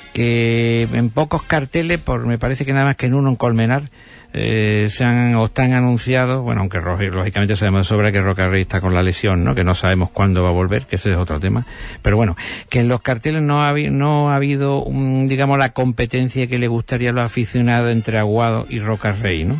que en pocos carteles, por me parece que nada más que en uno, en Colmenar, Eh, se han o están anunciados, bueno, aunque lógicamente sabemos de sobra que Rocarrey está con la lesión, ¿no?, que no sabemos cuándo va a volver, que ese es otro tema, pero bueno, que en los carteles no ha, no ha habido, un, digamos, la competencia que le gustaría a los aficionados entre Aguado y Rocarrey, ¿no?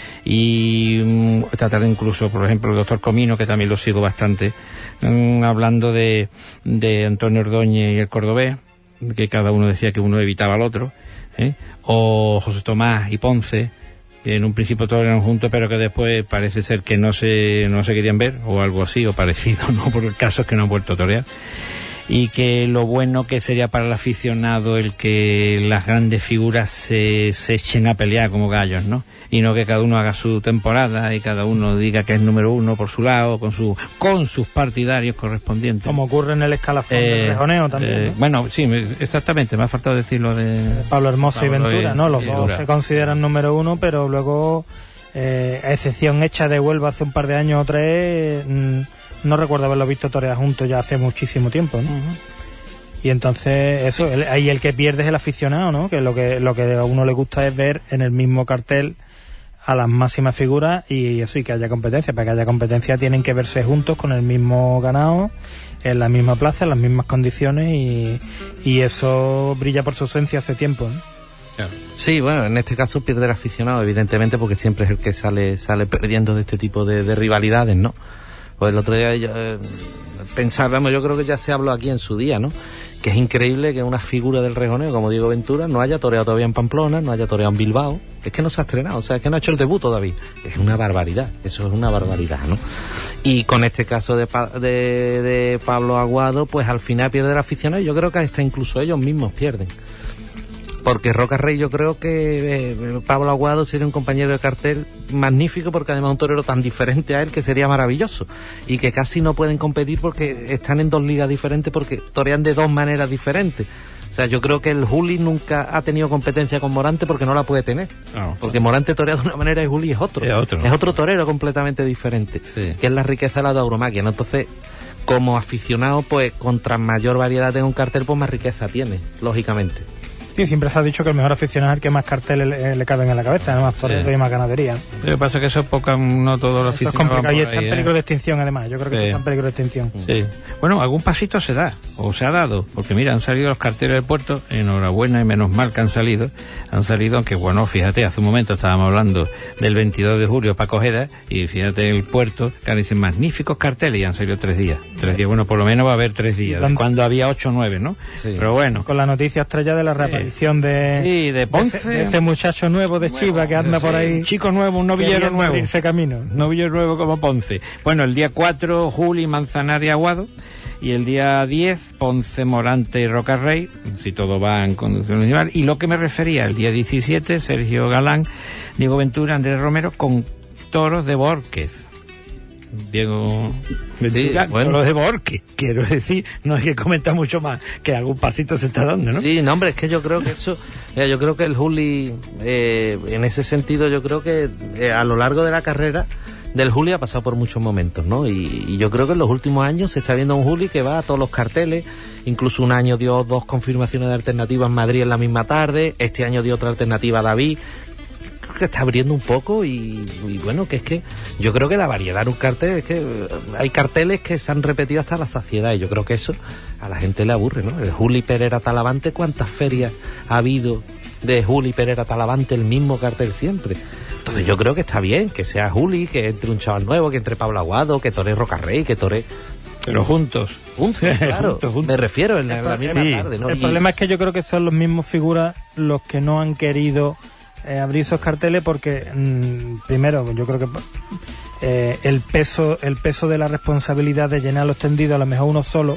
Y um, esta tarde incluso, por ejemplo, el doctor Comino, que también lo sigo bastante, um, hablando de, de Antonio Ordóñez y el cordobés, que cada uno decía que uno evitaba al otro, ¿eh? O José Tomás y Ponce, que en un principio todos eran juntos, pero que después parece ser que no se no se querían ver, o algo así, o parecido, ¿no?, por el caso es que no han vuelto a torear. Y que lo bueno que sería para el aficionado el que las grandes figuras se, se echen a pelear como gallos, ¿no?, y no que cada uno haga su temporada y cada uno diga que es número uno por su lado, con su con sus partidarios correspondientes. Como ocurre en el escalafón eh, del rejoneo también, eh, ¿no? Bueno, sí, exactamente, me ha faltado decirlo de Pablo Hermoso Pablo y Ventura, y, ¿no? Los dos Dura. Se consideran número uno, pero luego, eh, a excepción hecha de Huelva hace un par de años o tres, mmm, no recuerdo haberlo visto torear juntos ya hace muchísimo tiempo, ¿no? Uh-huh. Y entonces eso, el, ahí el que pierde es el aficionado, ¿no?, que lo que lo que a uno le gusta es ver en el mismo cartel a las máximas figuras, y eso, y que haya competencia. Para que haya competencia tienen que verse juntos con el mismo ganado, en la misma plaza, en las mismas condiciones, y, y eso brilla por su ausencia hace tiempo, ¿no? Claro. Sí, bueno, en este caso pierde el aficionado, evidentemente, porque siempre es el que sale sale perdiendo de este tipo de, de rivalidades, ¿no? Pues el otro día yo, eh, pensábamos, yo creo que ya se habló aquí en su día, ¿no?, que es increíble que una figura del rejoneo como Diego Ventura no haya toreado todavía en Pamplona, no haya toreado en Bilbao, es que no se ha estrenado, o sea, es que no ha hecho el debut todavía. Es una barbaridad, eso es una barbaridad, ¿no? Y con este caso de, pa de, de Pablo Aguado, pues al final pierde el aficionado, y yo creo que hasta incluso ellos mismos pierden. Porque Rocarrey, yo creo que eh, Pablo Aguado sería un compañero de cartel magnífico, porque además es un torero tan diferente a él que sería maravilloso, y que casi no pueden competir porque están en dos ligas diferentes, porque torean de dos maneras diferentes. O sea, yo creo que el Juli nunca ha tenido competencia con Morante porque no la puede tener. No, porque Morante torea de una manera y Juli es otro. Es otro, ¿no? Es otro torero completamente diferente, sí, que es la riqueza de la tauromaquia, ¿no? Entonces, como aficionado, pues contra mayor variedad tenga un cartel, pues más riqueza tiene, lógicamente. Sí, siempre se ha dicho que el mejor aficionado es el que más carteles le, le caben en la cabeza, ¿no? Más toreros, sí, y más ganadería. Lo que pasa es que eso es poca, no todos los aficionados. Es complicado y está en peligro de extinción, además. Yo creo que sí, está en peligro de extinción. Sí. Bueno, algún pasito se da, o se ha dado, porque mira, han salido los carteles del puerto, enhorabuena y menos mal que han salido. Han salido, aunque bueno, fíjate, hace un momento estábamos hablando del veintidós de julio, Paco Ojeda, y fíjate el puerto, que dicen magníficos carteles, y han salido tres días. Tres días, bueno, por lo menos va a haber tres días, cuando había ocho o nueve, ¿no? Sí. Pero bueno. Con la noticia estrella de la reaparición, sí, de... Sí, de Ponce. De, de ese muchacho nuevo de Chiva, nuevo, que anda, sí, por ahí. Chico nuevo, un novillero nuevo. Abrirse camino. Novillero nuevo como Ponce. Bueno, el día cuatro, Juli, Manzanar y Aguado. Y el día diez, Ponce, Morante y Roca Rey, si todo va en conducción animal. Y lo que me refería, el día diecisiete, Sergio Galán, Diego Ventura, Andrés Romero, con toros de Borquez. Diego Ventura, sí, bueno. toros de Borquez, quiero decir, no hay que comentar mucho más, que algún pasito se está dando, ¿no? Sí, no, hombre, es que yo creo que eso, mira, yo creo que el Juli, eh, en ese sentido, yo creo que eh, a lo largo de la carrera del Juli ha pasado por muchos momentos, ¿no? Y, y yo creo que en los últimos años se está viendo un Juli que va a todos los carteles. Incluso un año dio dos confirmaciones de alternativa en Madrid en la misma tarde. Este año dio otra alternativa a David. Creo que está abriendo un poco y, y bueno, que es que yo creo que la variedad en un cartel es que hay carteles que se han repetido hasta la saciedad y yo creo que eso a la gente le aburre, ¿no? El Juli Perera Talavante, ¿cuántas ferias ha habido de Juli Perera Talavante el mismo cartel siempre? Entonces yo creo que está bien que sea Juli, que entre un chaval nuevo, que entre Pablo Aguado, que tore Roca Rey, que tore... Pero juntos. Juntos, claro. juntos, juntos. Me refiero en la, la misma sí. tarde, ¿no? El y... problema es que yo creo que son los mismos figuras los que no han querido eh, abrir esos carteles porque, mmm, primero, yo creo que eh, el peso el peso de la responsabilidad de llenar los tendidos, a lo mejor uno solo,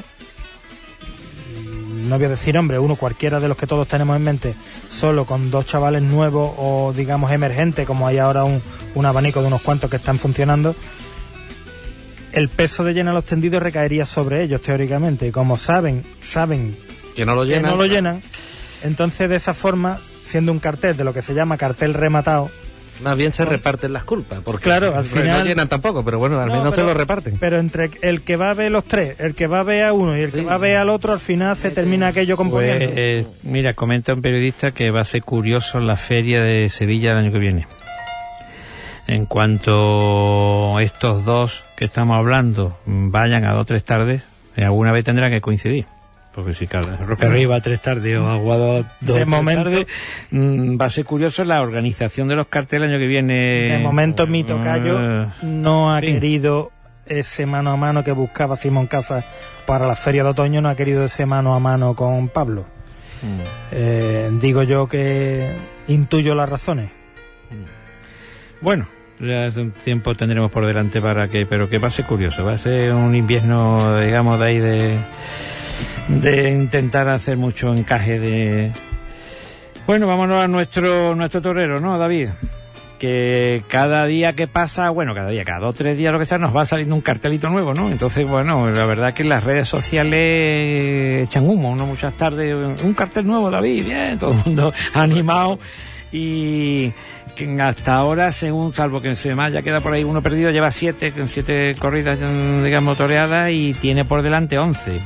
no voy a decir hombre, uno cualquiera de los que todos tenemos en mente, solo con dos chavales nuevos o digamos emergentes, como hay ahora un, un abanico de unos cuantos que están funcionando, el peso de llenar los tendidos recaería sobre ellos teóricamente, y como saben, saben que no lo llenan, que no lo llenan, entonces de esa forma, siendo un cartel de lo que se llama cartel rematado, más bien se reparten las culpas, porque claro, al final no llenan tampoco, pero bueno, al no, menos pero, se lo reparten. Pero entre el que va a ver los tres, el que va a ver a uno y el sí. que va a ver al otro, al final se termina aquello componiendo. Pues, eh, mira, comenta un periodista que va a ser curioso la feria de Sevilla el año que viene. En cuanto estos dos que estamos hablando vayan a dos o tres tardes, alguna vez tendrán que coincidir. Porque si cada Roca arriba a tres tardes o Aguado dos de momento tardes, mmm, va a ser curioso la organización de los carteles el año que viene. De momento mi tocayo uh, no ha sí. querido ese mano a mano que buscaba Simón Casas para la feria de otoño, no ha querido ese mano a mano con Pablo. Mm. Eh, digo yo que intuyo las razones. Bueno, ya hace un tiempo tendremos por delante para que, pero que va a ser curioso, va a ser un invierno, digamos, de ahí de de intentar hacer mucho encaje de... Bueno, vámonos a nuestro nuestro torero, ¿no, David? Que cada día que pasa, bueno, cada día, cada dos o tres días, lo que sea, nos va saliendo un cartelito nuevo, ¿no? Entonces, bueno, la verdad que las redes sociales echan humo, ¿no? Muchas tardes, un cartel nuevo, David, bien, todo el mundo animado. Y que hasta ahora, según, salvo que se me haya quedado por ahí uno perdido, lleva siete, siete corridas, digamos, toreadas y tiene por delante once.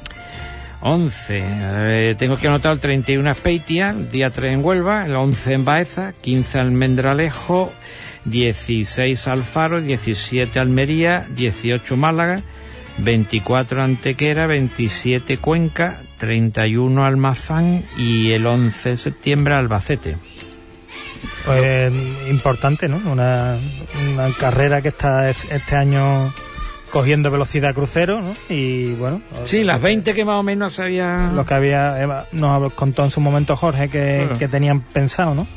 once. Eh, tengo que anotar el treinta y uno Aspeitia, el día tres en Huelva, el once en Baeza, quince Almendralejo, dieciséis Alfaro, diecisiete Almería, dieciocho Málaga, veinticuatro Antequera, veintisiete Cuenca, treinta y uno Almazán y el once de septiembre Albacete. Pues importante, ¿no? Una, una carrera que está este año cogiendo velocidad crucero, ¿no? Y bueno, sí, las veinte que más o menos había, lo que había nos contó en su momento Jorge que, bueno. que tenían pensado, ¿no?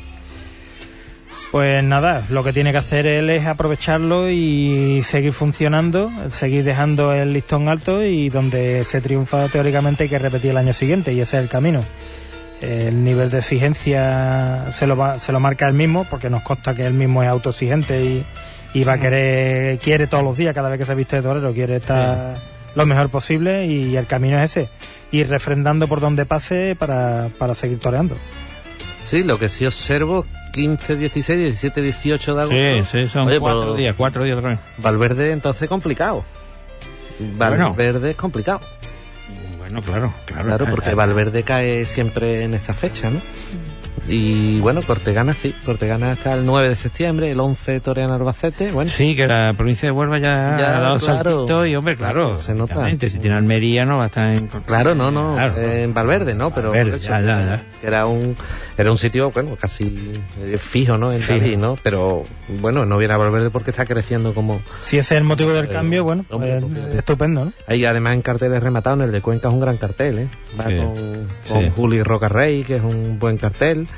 Pues nada, lo que tiene que hacer él es aprovecharlo y seguir funcionando, seguir dejando el listón alto, y donde se triunfa teóricamente hay que repetir el año siguiente, y ese es el camino. El nivel de exigencia se lo va, se lo marca él mismo, porque nos consta que él mismo es autoexigente y y va a querer, quiere todos los días, cada vez que se viste de torero, quiere estar sí. lo mejor posible, y el camino es ese, ir refrendando por donde pase para, para seguir toreando. Sí, lo que sí observo, quince, dieciséis, diecisiete, dieciocho de agosto. Sí, sí, son Oye, cuatro días, cuatro días otra vez. Valverde entonces complicado. Valverde bueno. es complicado. Bueno, claro, claro. Claro, porque Valverde cae siempre en esa fecha, ¿no? Y bueno, Cortegana sí, Cortegana hasta el nueve de septiembre, el once torea en Albacete, bueno. Sí, que la provincia de Huelva ya, ya ha dado claro, saltito y hombre, claro, claro se nota. Si tiene Almería no va a estar en... Claro, no, no, claro, eh, en Valverde, ¿no? Pero Valverde, eso, ya, ya, ya. Era un era un sitio, bueno, casi eh, fijo, ¿no? En David, ¿no? Pero bueno, no viene a Valverde porque está creciendo como... Si ese es el motivo del eh, cambio, bueno, pues, pues, estupendo, ¿no? Hay además en carteles rematados, en el de Cuenca es un gran cartel, ¿eh? Va sí, con, con sí. Juli Roca Rey, que es un buen cartel.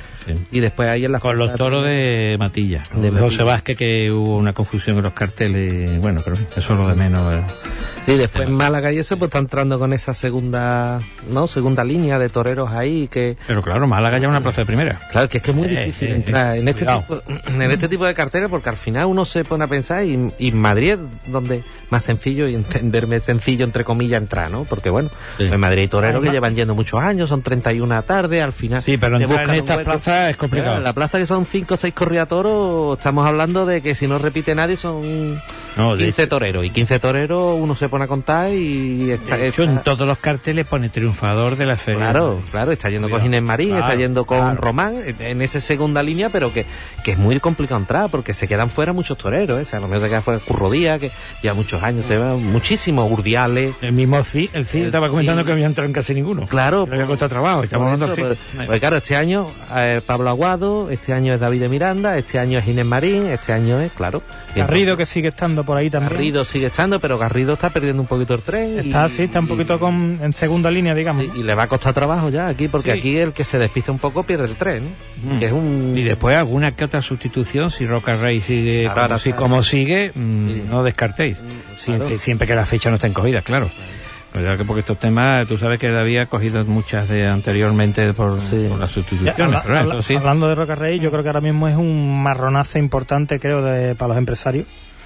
Sí. Y después ahí en las con los toros de Matilla, de José Vázquez, que hubo una confusión en los carteles, bueno, pero eso es lo de menos, ¿verdad? Sí, después en Málaga y eso pues está entrando con esa segunda, ¿no? Segunda línea de toreros ahí que... Pero claro, Málaga ya es una plaza de primera. Claro, que es que es muy difícil eh, entrar eh, en este tipo, en este tipo de carteles, porque al final uno se pone a pensar y, y Madrid es donde más sencillo y entenderme sencillo entre comillas entrar, ¿no? Porque bueno, sí. En Madrid hay toreros ah, que llevan yendo muchos años, son treinta y una tarde, al final... Sí, pero entrar en estas plazas es complicado. En la plaza que son cinco o seis corridas toros, estamos hablando de que si no repite nadie son no, quince toreros, y quince toreros uno se pone a contar y... Está, de hecho, está... en todos los carteles pone triunfador de la feria. Claro, claro, está yendo Cuidado. con Ginés Marín, claro, está yendo con claro. Román, en esa segunda línea, pero que, que es muy complicado entrar, porque se quedan fuera muchos toreros, ¿eh? O sea, lo mejor se queda fuera Curro Díaz, que ya muchos años se ve, muchísimos, Urdiales. El mismo C I, el C I estaba comentando que no había entrado en casi ninguno. Claro. Le había costado trabajo, estamos hablando de pues, pues claro, este año eh, Pablo Aguado, este año es David de Miranda, este año es Ginés Marín, este año es, claro. Garrido, que sigue estando por ahí también. Garrido sigue estando, pero Garrido está perdiendo un poquito el tren. Está, y, sí, está un poquito con, en segunda línea, digamos. Sí, y le va a costar trabajo ya aquí, porque sí. Aquí el que se despista un poco pierde el tren. Mm. Que es un... Y después alguna que otra sustitución, si Roca Rey sigue claro, así claro. como sigue, mmm, sí. no descartéis. Claro. Siempre, siempre que las fechas no estén cogidas, claro. Claro. Porque estos temas, tú sabes que David ha cogido muchas de anteriormente por, sí. por las sustituciones. Ya, habla, pero habla, eso sí. Hablando de Roca Rey, yo creo que ahora mismo es un marronazo importante, creo, de, para los empresarios.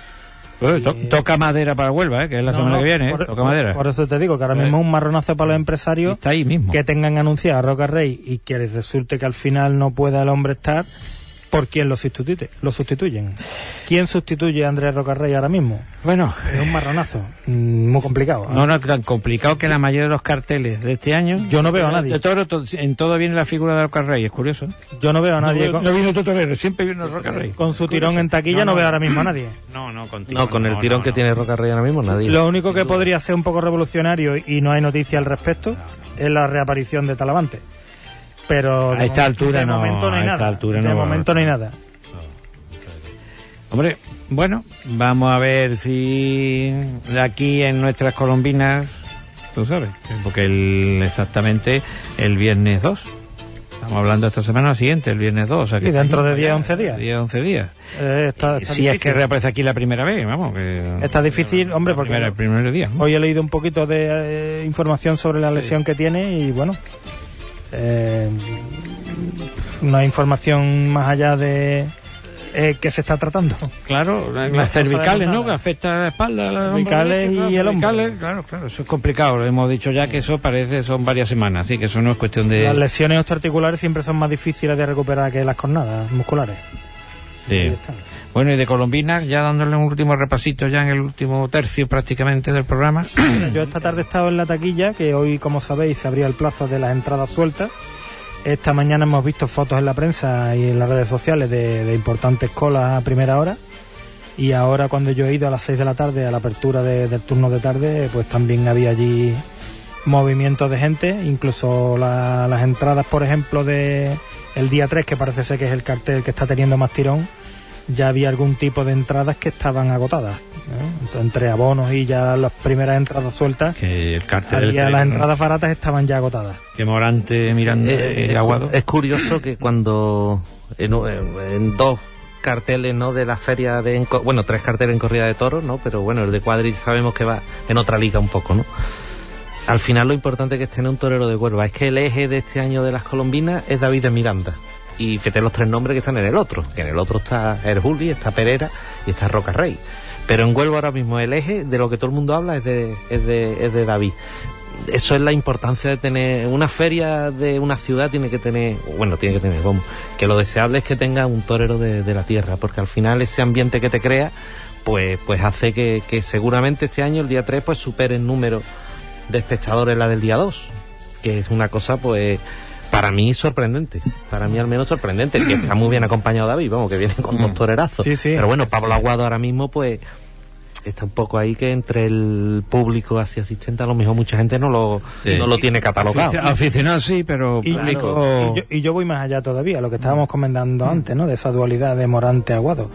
Pues, to, toca madera para Huelva, ¿eh? Que es la no, semana no, que viene, por, ¿eh? Toca por, madera. Por eso te digo que ahora mismo es un marronazo para los empresarios. Está ahí mismo. Que tengan anunciado a Roca Rey y que resulte que al final no pueda el hombre estar. ¿Por quién lo sustituye? Lo sustituyen. ¿Quién sustituye a Andrés Roca Rey ahora mismo? Bueno, es un marronazo, muy complicado. No, no es tan complicado que la mayoría de los carteles de este año. Yo no veo a nadie. De todo, todo, en todo viene la figura de Roca Rey, es curioso. Yo no veo a nadie. No, con, no vino otro torero, siempre vino Roca Rey. Con su tirón en taquilla no, no, no veo ahora mismo a nadie. No, no, contigo. No, con el tirón no, que no. tiene Roca Rey ahora mismo nadie. Lo único que podría ser un poco revolucionario y no hay noticia al respecto es la reaparición de Talavante. Pero a esta altura de no. momento no hay nada. Altura de no momento no hay nada. Hombre, bueno, vamos a ver si aquí en nuestras colombinas, tú sabes, porque el, exactamente el viernes dos, estamos hablando esta semana siguiente, el viernes dos, o sea que y dentro de diez, once días. diez, once días. Eh, está, está si difícil. Es que reaparece aquí la primera vez, vamos. Que, está difícil, hombre, porque primera, el primer día, ¿no? Hoy he leído un poquito de eh, información sobre la lesión sí. que tiene y bueno, eh, una información más allá de... Eh, que se está tratando. Claro, las no cervicales, ¿no? Que afecta a la espalda, las cervicales y el hombro. Claro, claro, eso es complicado. Lo hemos dicho ya que eso parece son varias semanas, así que eso no es cuestión de... Las lesiones osteoarticulares siempre son más difíciles de recuperar que las cornadas musculares. Sí. Bueno, y de Colombina, ya dándole un último repasito ya en el último tercio prácticamente del programa. Yo esta tarde he estado en la taquilla, que hoy, como sabéis, se abría el plazo de las entradas sueltas. Esta mañana hemos visto fotos en la prensa y en las redes sociales de, de importantes colas a primera hora. Y ahora, cuando yo he ido a las seis de la tarde a la apertura de, del turno de tarde, pues también había allí movimientos de gente. Incluso la, las entradas, por ejemplo, de el día tres, que parece ser que es el cartel que está teniendo más tirón, ya había algún tipo de entradas que estaban agotadas, ¿no? Entre abonos y ya las primeras entradas sueltas, que el cartel había, las entradas baratas estaban ya agotadas. Que Morante, Miranda eh, y Aguado. Es curioso que cuando en, en dos carteles, ¿no?, de la feria de bueno, tres carteles en corrida de toros, ¿no?, pero bueno, el de Cuadri sabemos que va en otra liga un poco, ¿no? Al final lo importante que esté en un torero de Huelva es que el eje de este año de las colombinas es David de Miranda. Y fíjate los tres nombres que están en el otro, que en el otro está Erjuli, está Pereira y está Roca Rey. Pero en Huelva ahora mismo el eje de lo que todo el mundo habla es de, es de, es de David. Eso es la importancia de tener una feria de una ciudad, tiene que tener, bueno, tiene que tener, vamos, que lo deseable es que tenga un torero de, de la tierra, porque al final ese ambiente que te crea, pues, pues hace que, que seguramente este año, el día tres, pues supere el número de espectadores la del día dos, que es una cosa, pues, para mí sorprendente, para mí al menos sorprendente, que está muy bien acompañado David, vamos, que viene con dos torerazos. Sí, sí. Pero bueno, Pablo Aguado ahora mismo, pues, está un poco ahí que entre el público así asistente, a lo mejor mucha gente no lo, sí. no lo tiene catalogado. Afic- aficionado sí, pero y, público... claro, y, yo, y yo voy más allá todavía, lo que estábamos comentando antes, ¿no?, de esa dualidad de Morante-Aguado.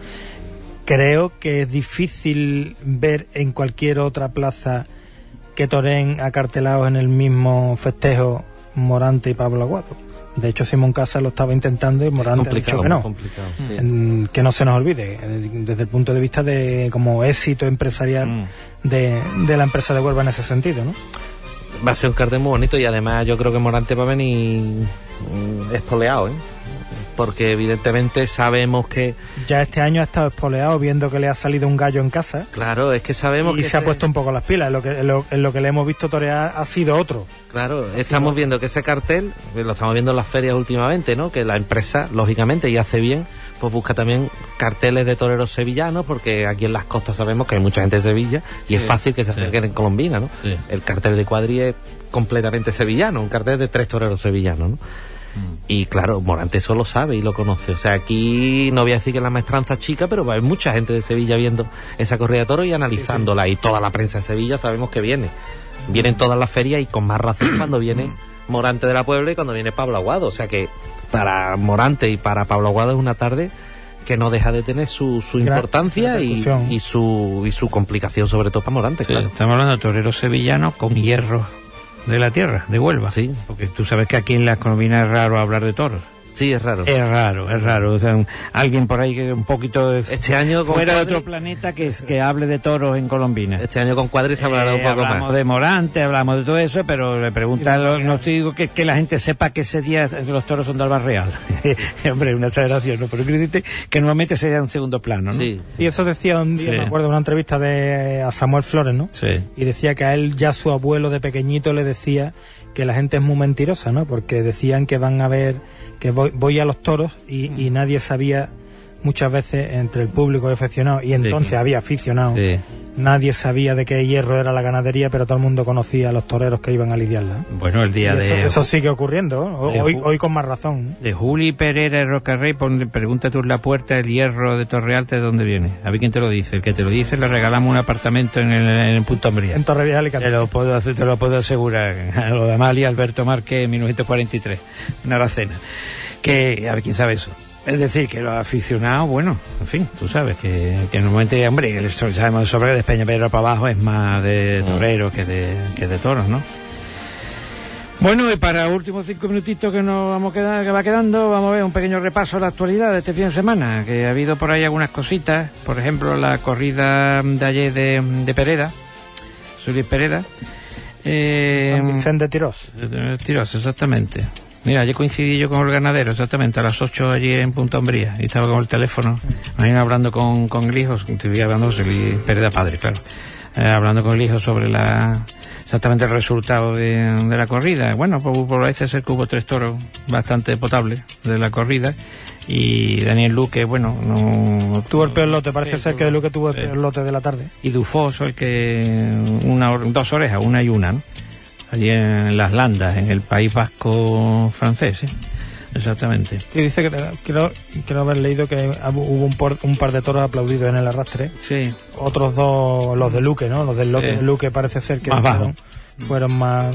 Creo que es difícil ver en cualquier otra plaza que toreen acartelados en el mismo festejo Morante y Pablo Aguado. De hecho, Simón Casas lo estaba intentando y Morante ha dicho que no. Complicado, sí. En, que no se nos olvide, desde el punto de vista de como éxito empresarial mm. de, de la empresa de Huelva en ese sentido, ¿no? Va a ser un cartel muy bonito y además yo creo que Morante va a venir espoleado, ¿eh? Porque evidentemente sabemos que... Ya este año ha estado espoleado viendo que le ha salido un gallo en casa. Claro, es que sabemos y que... Y se, se ha puesto un poco las pilas, en lo que, en lo, en lo que le hemos visto torear ha sido otro. Claro, estamos viendo que ese cartel, lo estamos viendo en las ferias últimamente, ¿no? Que la empresa, lógicamente, y hace bien, pues busca también carteles de toreros sevillanos, porque aquí en las costas sabemos que hay mucha gente de Sevilla y sí, es fácil que se acerquen sí. en Colombina, ¿no? Sí. El cartel de Cuadri es completamente sevillano, un cartel de tres toreros sevillanos, ¿no? Y claro, Morante eso lo sabe y lo conoce. O sea, aquí no voy a decir que la maestranza chica, pero va a haber mucha gente de Sevilla viendo esa corrida de toros y analizándola. Sí, sí. Y toda la prensa de Sevilla sabemos que viene. Vienen todas las ferias y con más razón cuando viene Morante de la Puebla y cuando viene Pablo Aguado. O sea que para Morante y para Pablo Aguado es una tarde que no deja de tener su, su importancia y, y, su, y su complicación, sobre todo para Morante. Sí, claro. Estamos hablando de toreros sevillanos con hierro de la tierra, de Huelva. Sí. Porque tú sabes que aquí en las colombinas es raro hablar de toros. Sí, es raro. Es raro, es raro. O sea, un, alguien por ahí que un poquito de, este año con fuera Cuadri, de otro planeta que, que hable de toros en Colombina. Este año con Cuadri se hablará eh, un poco hablamos más. Hablamos de Morante, hablamos de todo eso, pero le preguntan, no, no estoy digo que, que la gente sepa que ese día los toros son de Alba Real. Sí. Hombre, una exageración, ¿no? Pero quiero decirte que normalmente sería un segundo plano, ¿no? Sí. Y eso decía un día, sí. me acuerdo de una entrevista de a Samuel Flores, ¿no? Sí. Y decía que a él ya su abuelo de pequeñito le decía que la gente es muy mentirosa, ¿no? Porque decían que van a ver, que voy, voy a los toros y, y nadie sabía, muchas veces entre el público y aficionado, y entonces sí. había aficionados, sí. nadie sabía de qué hierro era la ganadería, pero todo el mundo conocía a los toreros que iban a lidiarla. Bueno, el día y eso, de... Eso sigue ocurriendo, ¿no? hoy, hoy con más razón. De Juli Pereira y Rocarrey, pregunta tú en la puerta, el hierro de Torrealta, ¿de dónde viene? A ver quién te lo dice. El que te lo dice le regalamos un apartamento en el, en el Punto Ambría. En Torrevieja, Alicante. Te lo puedo, te lo puedo asegurar. A lo de Amalia Alberto Márquez, mil novecientos cuarenta y tres. Una alacena. Que, a ver quién sabe eso. Es decir, que los aficionados, bueno, en fin, tú sabes que, que normalmente, hombre, sabemos sobre de Peñaperro para abajo es más de toreros que de, que de toros, ¿no? Bueno, y para últimos cinco minutitos que nos vamos quedar, que va quedando, vamos a ver un pequeño repaso de la actualidad de este fin de semana, que ha habido por ahí algunas cositas, por ejemplo, la corrida de ayer de, de Pereda, Luis Pereda. Eh, San Vicente de Tirós. De Tirós, exactamente. Mira, yo coincidí yo con el ganadero, exactamente, a las ocho allí en Punta Umbría, y estaba con el teléfono, me hablando con, con el hijo, estoy hablando de Luis Pereda padre, claro, eh, hablando con el hijo sobre la exactamente el resultado de, de la corrida. Bueno, pues por ahí ser que hubo tres toros bastante potables de la corrida, y Daniel Luque, bueno, no... Tuvo el peor lote, parece sí, ser que Luque tuvo el sí. peor lote de la tarde. Y Dufós, el que, una, dos orejas, una y una, ¿no? Allí en Las Landas, en el País Vasco francés, ¿eh? Exactamente. Y dice que creo, creo haber leído que hubo un, por, un par de toros aplaudidos en el arrastre. Sí. Otros dos, los de Luque, ¿no? Los del lote sí. de Luque parece ser que más fueron, fueron más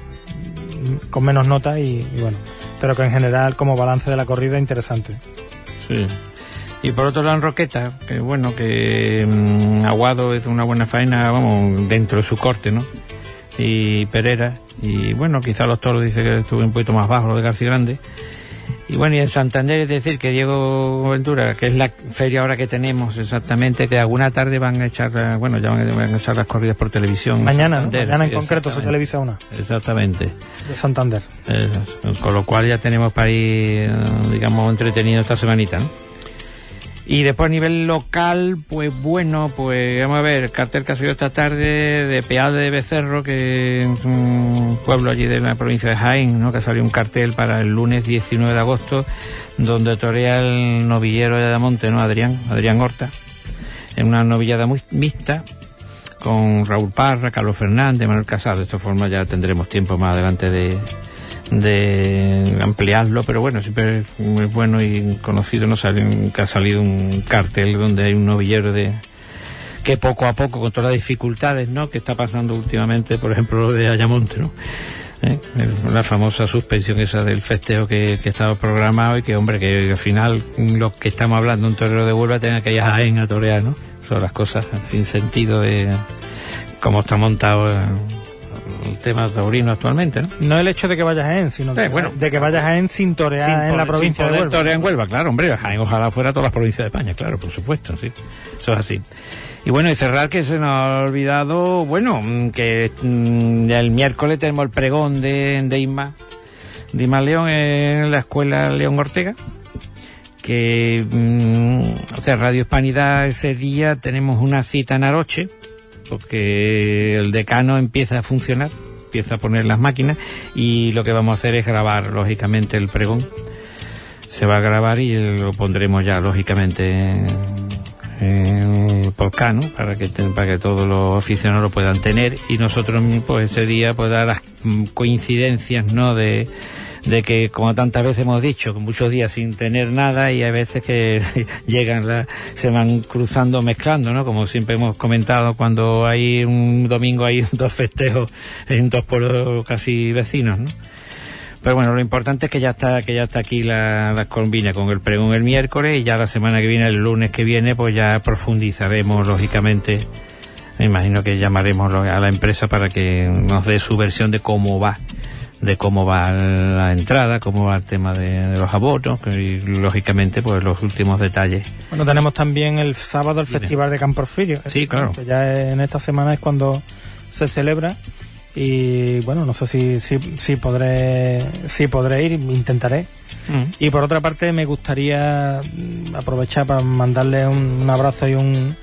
con menos notas y, y bueno, pero que en general como balance de la corrida interesante. Sí. Y por otro lado en Roqueta, que bueno, que mmm, Aguado hizo una buena faena, vamos, dentro de su corte, ¿no? Y Pereira, y bueno, quizá los toros dice que estuvo un poquito más bajo lo de García Grande. Y bueno, y en Santander es decir que Diego Ventura, que es la feria ahora que tenemos exactamente, que alguna tarde van a echar, bueno, ya van a echar las corridas por televisión. Mañana, ¿no? Mañana en concreto se televisa una. Exactamente. De Santander. Eh, con lo cual ya tenemos para ir, digamos, entretenido esta semanita, ¿no? Y después a nivel local, pues bueno, pues vamos a ver, el cartel que ha salido esta tarde de Peal de Becerro, que es un pueblo allí de la provincia de Jaén, ¿no? Que salió un cartel para el lunes diecinueve de agosto, donde torea el novillero de Damonte, ¿no? Adrián, Adrián Horta, en una novillada muy mixta, con Raúl Parra, Carlos Fernández, Manuel Casado. De esta forma ya tendremos tiempo más adelante de... de ampliarlo, pero bueno, siempre es muy bueno y conocido, no sale que ha salido un cartel donde hay un novillero de que poco a poco, con todas las dificultades, ¿no?, que está pasando últimamente, por ejemplo lo de Ayamonte, ¿no? ¿Eh? La famosa suspensión esa del festejo que, que estaba programado, y que, hombre, que al final los que estamos hablando, un torero de Huelva tenga que ir a Jaén a torear, ¿no? Son las cosas sin sentido de cómo está montado el tema taurino actualmente, ¿no? No el hecho de que vayas a Jaén, sino Eh, de, bueno. de que vayas a Jaén sin torear Sin en poder- la provincia sin de poder Huelva. torear en Huelva, claro, hombre, Jaén, ojalá fuera todas las provincias de España, claro, por supuesto, sí, eso es así. Y bueno, y cerrar que se nos ha olvidado, bueno, mm, que mm, ya el miércoles tenemos el pregón de, de Isma, de Isma León en la escuela León Ortega, que, mm, o sea, Radio Hispanidad ese día tenemos una cita en Aroche, porque el decano empieza a funcionar, empieza a poner las máquinas, y lo que vamos a hacer es grabar, lógicamente, el pregón. Se va a grabar y lo pondremos ya, lógicamente, en, en el podcast, ¿no? Para que, te- para que todos los aficionados lo puedan tener, y nosotros, pues, ese día, pues, dar las mm, coincidencias, ¿no?, de de que, como tantas veces hemos dicho, muchos días sin tener nada, y hay veces que llegan, la, se van cruzando, mezclando, ¿no? Como siempre hemos comentado, cuando hay un domingo hay dos festejos en dos pueblos casi vecinos, ¿no? Pero bueno, lo importante es que ya está, que ya está aquí la, la Colombina con el pregón el miércoles, y ya la semana que viene, el lunes que viene, pues ya profundizaremos, lógicamente. Me imagino que llamaremos a la empresa para que nos dé su versión de cómo va, de cómo va la entrada, cómo va el tema de, de los abonos, y lógicamente pues los últimos detalles. Bueno, tenemos también el sábado el Dime. Festival de Camporfirio. Sí, claro. Que ya en esta semana es cuando se celebra, y bueno, no sé si, si, si podré si podré ir, intentaré. Mm. Y por otra parte me gustaría mm, aprovechar para mandarle un, un abrazo y un,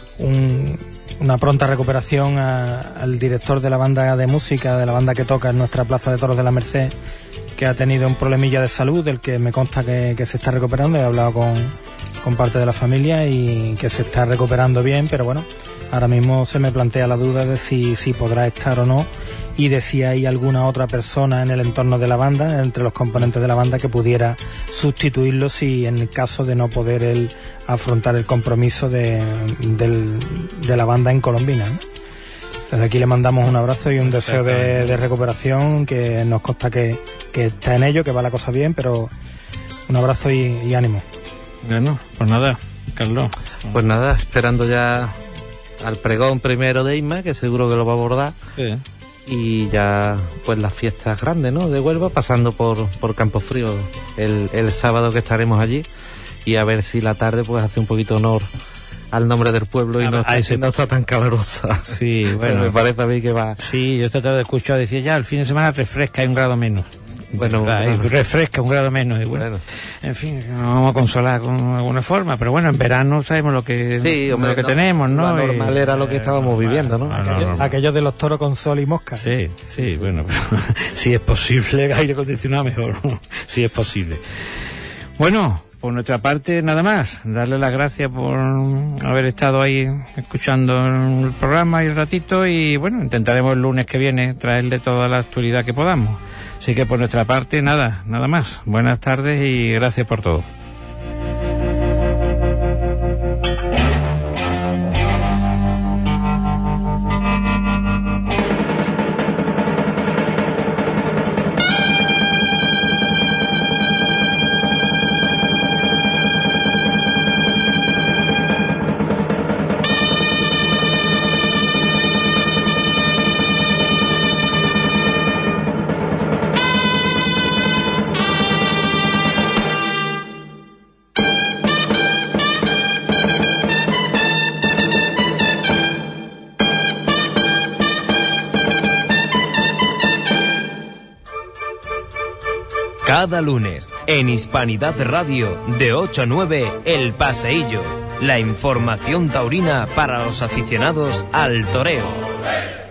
un una pronta recuperación a, al director de la banda de música, de la banda que toca en nuestra Plaza de Toros de la Merced, que ha tenido un problemilla de salud, del que me consta que, que se está recuperando. He hablado con, con parte de la familia y que se está recuperando bien, pero bueno, ahora mismo se me plantea la duda de si, si podrá estar o no, y de si hay alguna otra persona en el entorno de la banda, entre los componentes de la banda, que pudiera sustituirlo si en el caso de no poder él afrontar el compromiso de, del, de la banda en Colombina, ¿no? Desde aquí le mandamos un abrazo y un deseo de, de recuperación, que nos consta que, que está en ello, que va la cosa bien, pero un abrazo y, y ánimo. Bueno, pues nada, Carlos. Pues nada, esperando ya al pregón primero de Isma, que seguro que lo va a abordar. Sí. Y ya pues las fiestas grandes, ¿no?, de Huelva, pasando por, por Campofrío el, el sábado, que estaremos allí, y a ver si la tarde pues hace un poquito honor al nombre del pueblo y A- no, a está, ese- no está tan calurosa. Sí, Pero bueno. me parece a mí que va. Sí, yo he tratado de escuchar, decía ya, el fin de semana refresca, hay un grado menos. Bueno, ¿Verdad? bueno. Y refresca un grado menos. Y bueno, Bueno. en fin, nos vamos a consolar con alguna forma, pero bueno, en verano sabemos lo que, Sí, hombre, lo que no, tenemos, ¿no? lo normal Y- era lo que estábamos viviendo, ¿no? Ah, no, Aquello, no, no. aquello de los toros con sol y mosca. Sí, sí, bueno, pero si es posible, aire acondicionado mejor, si es posible. Bueno, por nuestra parte nada más, darle las gracias por haber estado ahí escuchando el programa y el ratito, y bueno, intentaremos el lunes que viene traerle toda la actualidad que podamos. Así que por nuestra parte nada, nada más. Buenas tardes y gracias por todo. Cada lunes, en Hispanidad Radio, de ocho a nueve, El Paseillo. La información taurina para los aficionados al toreo.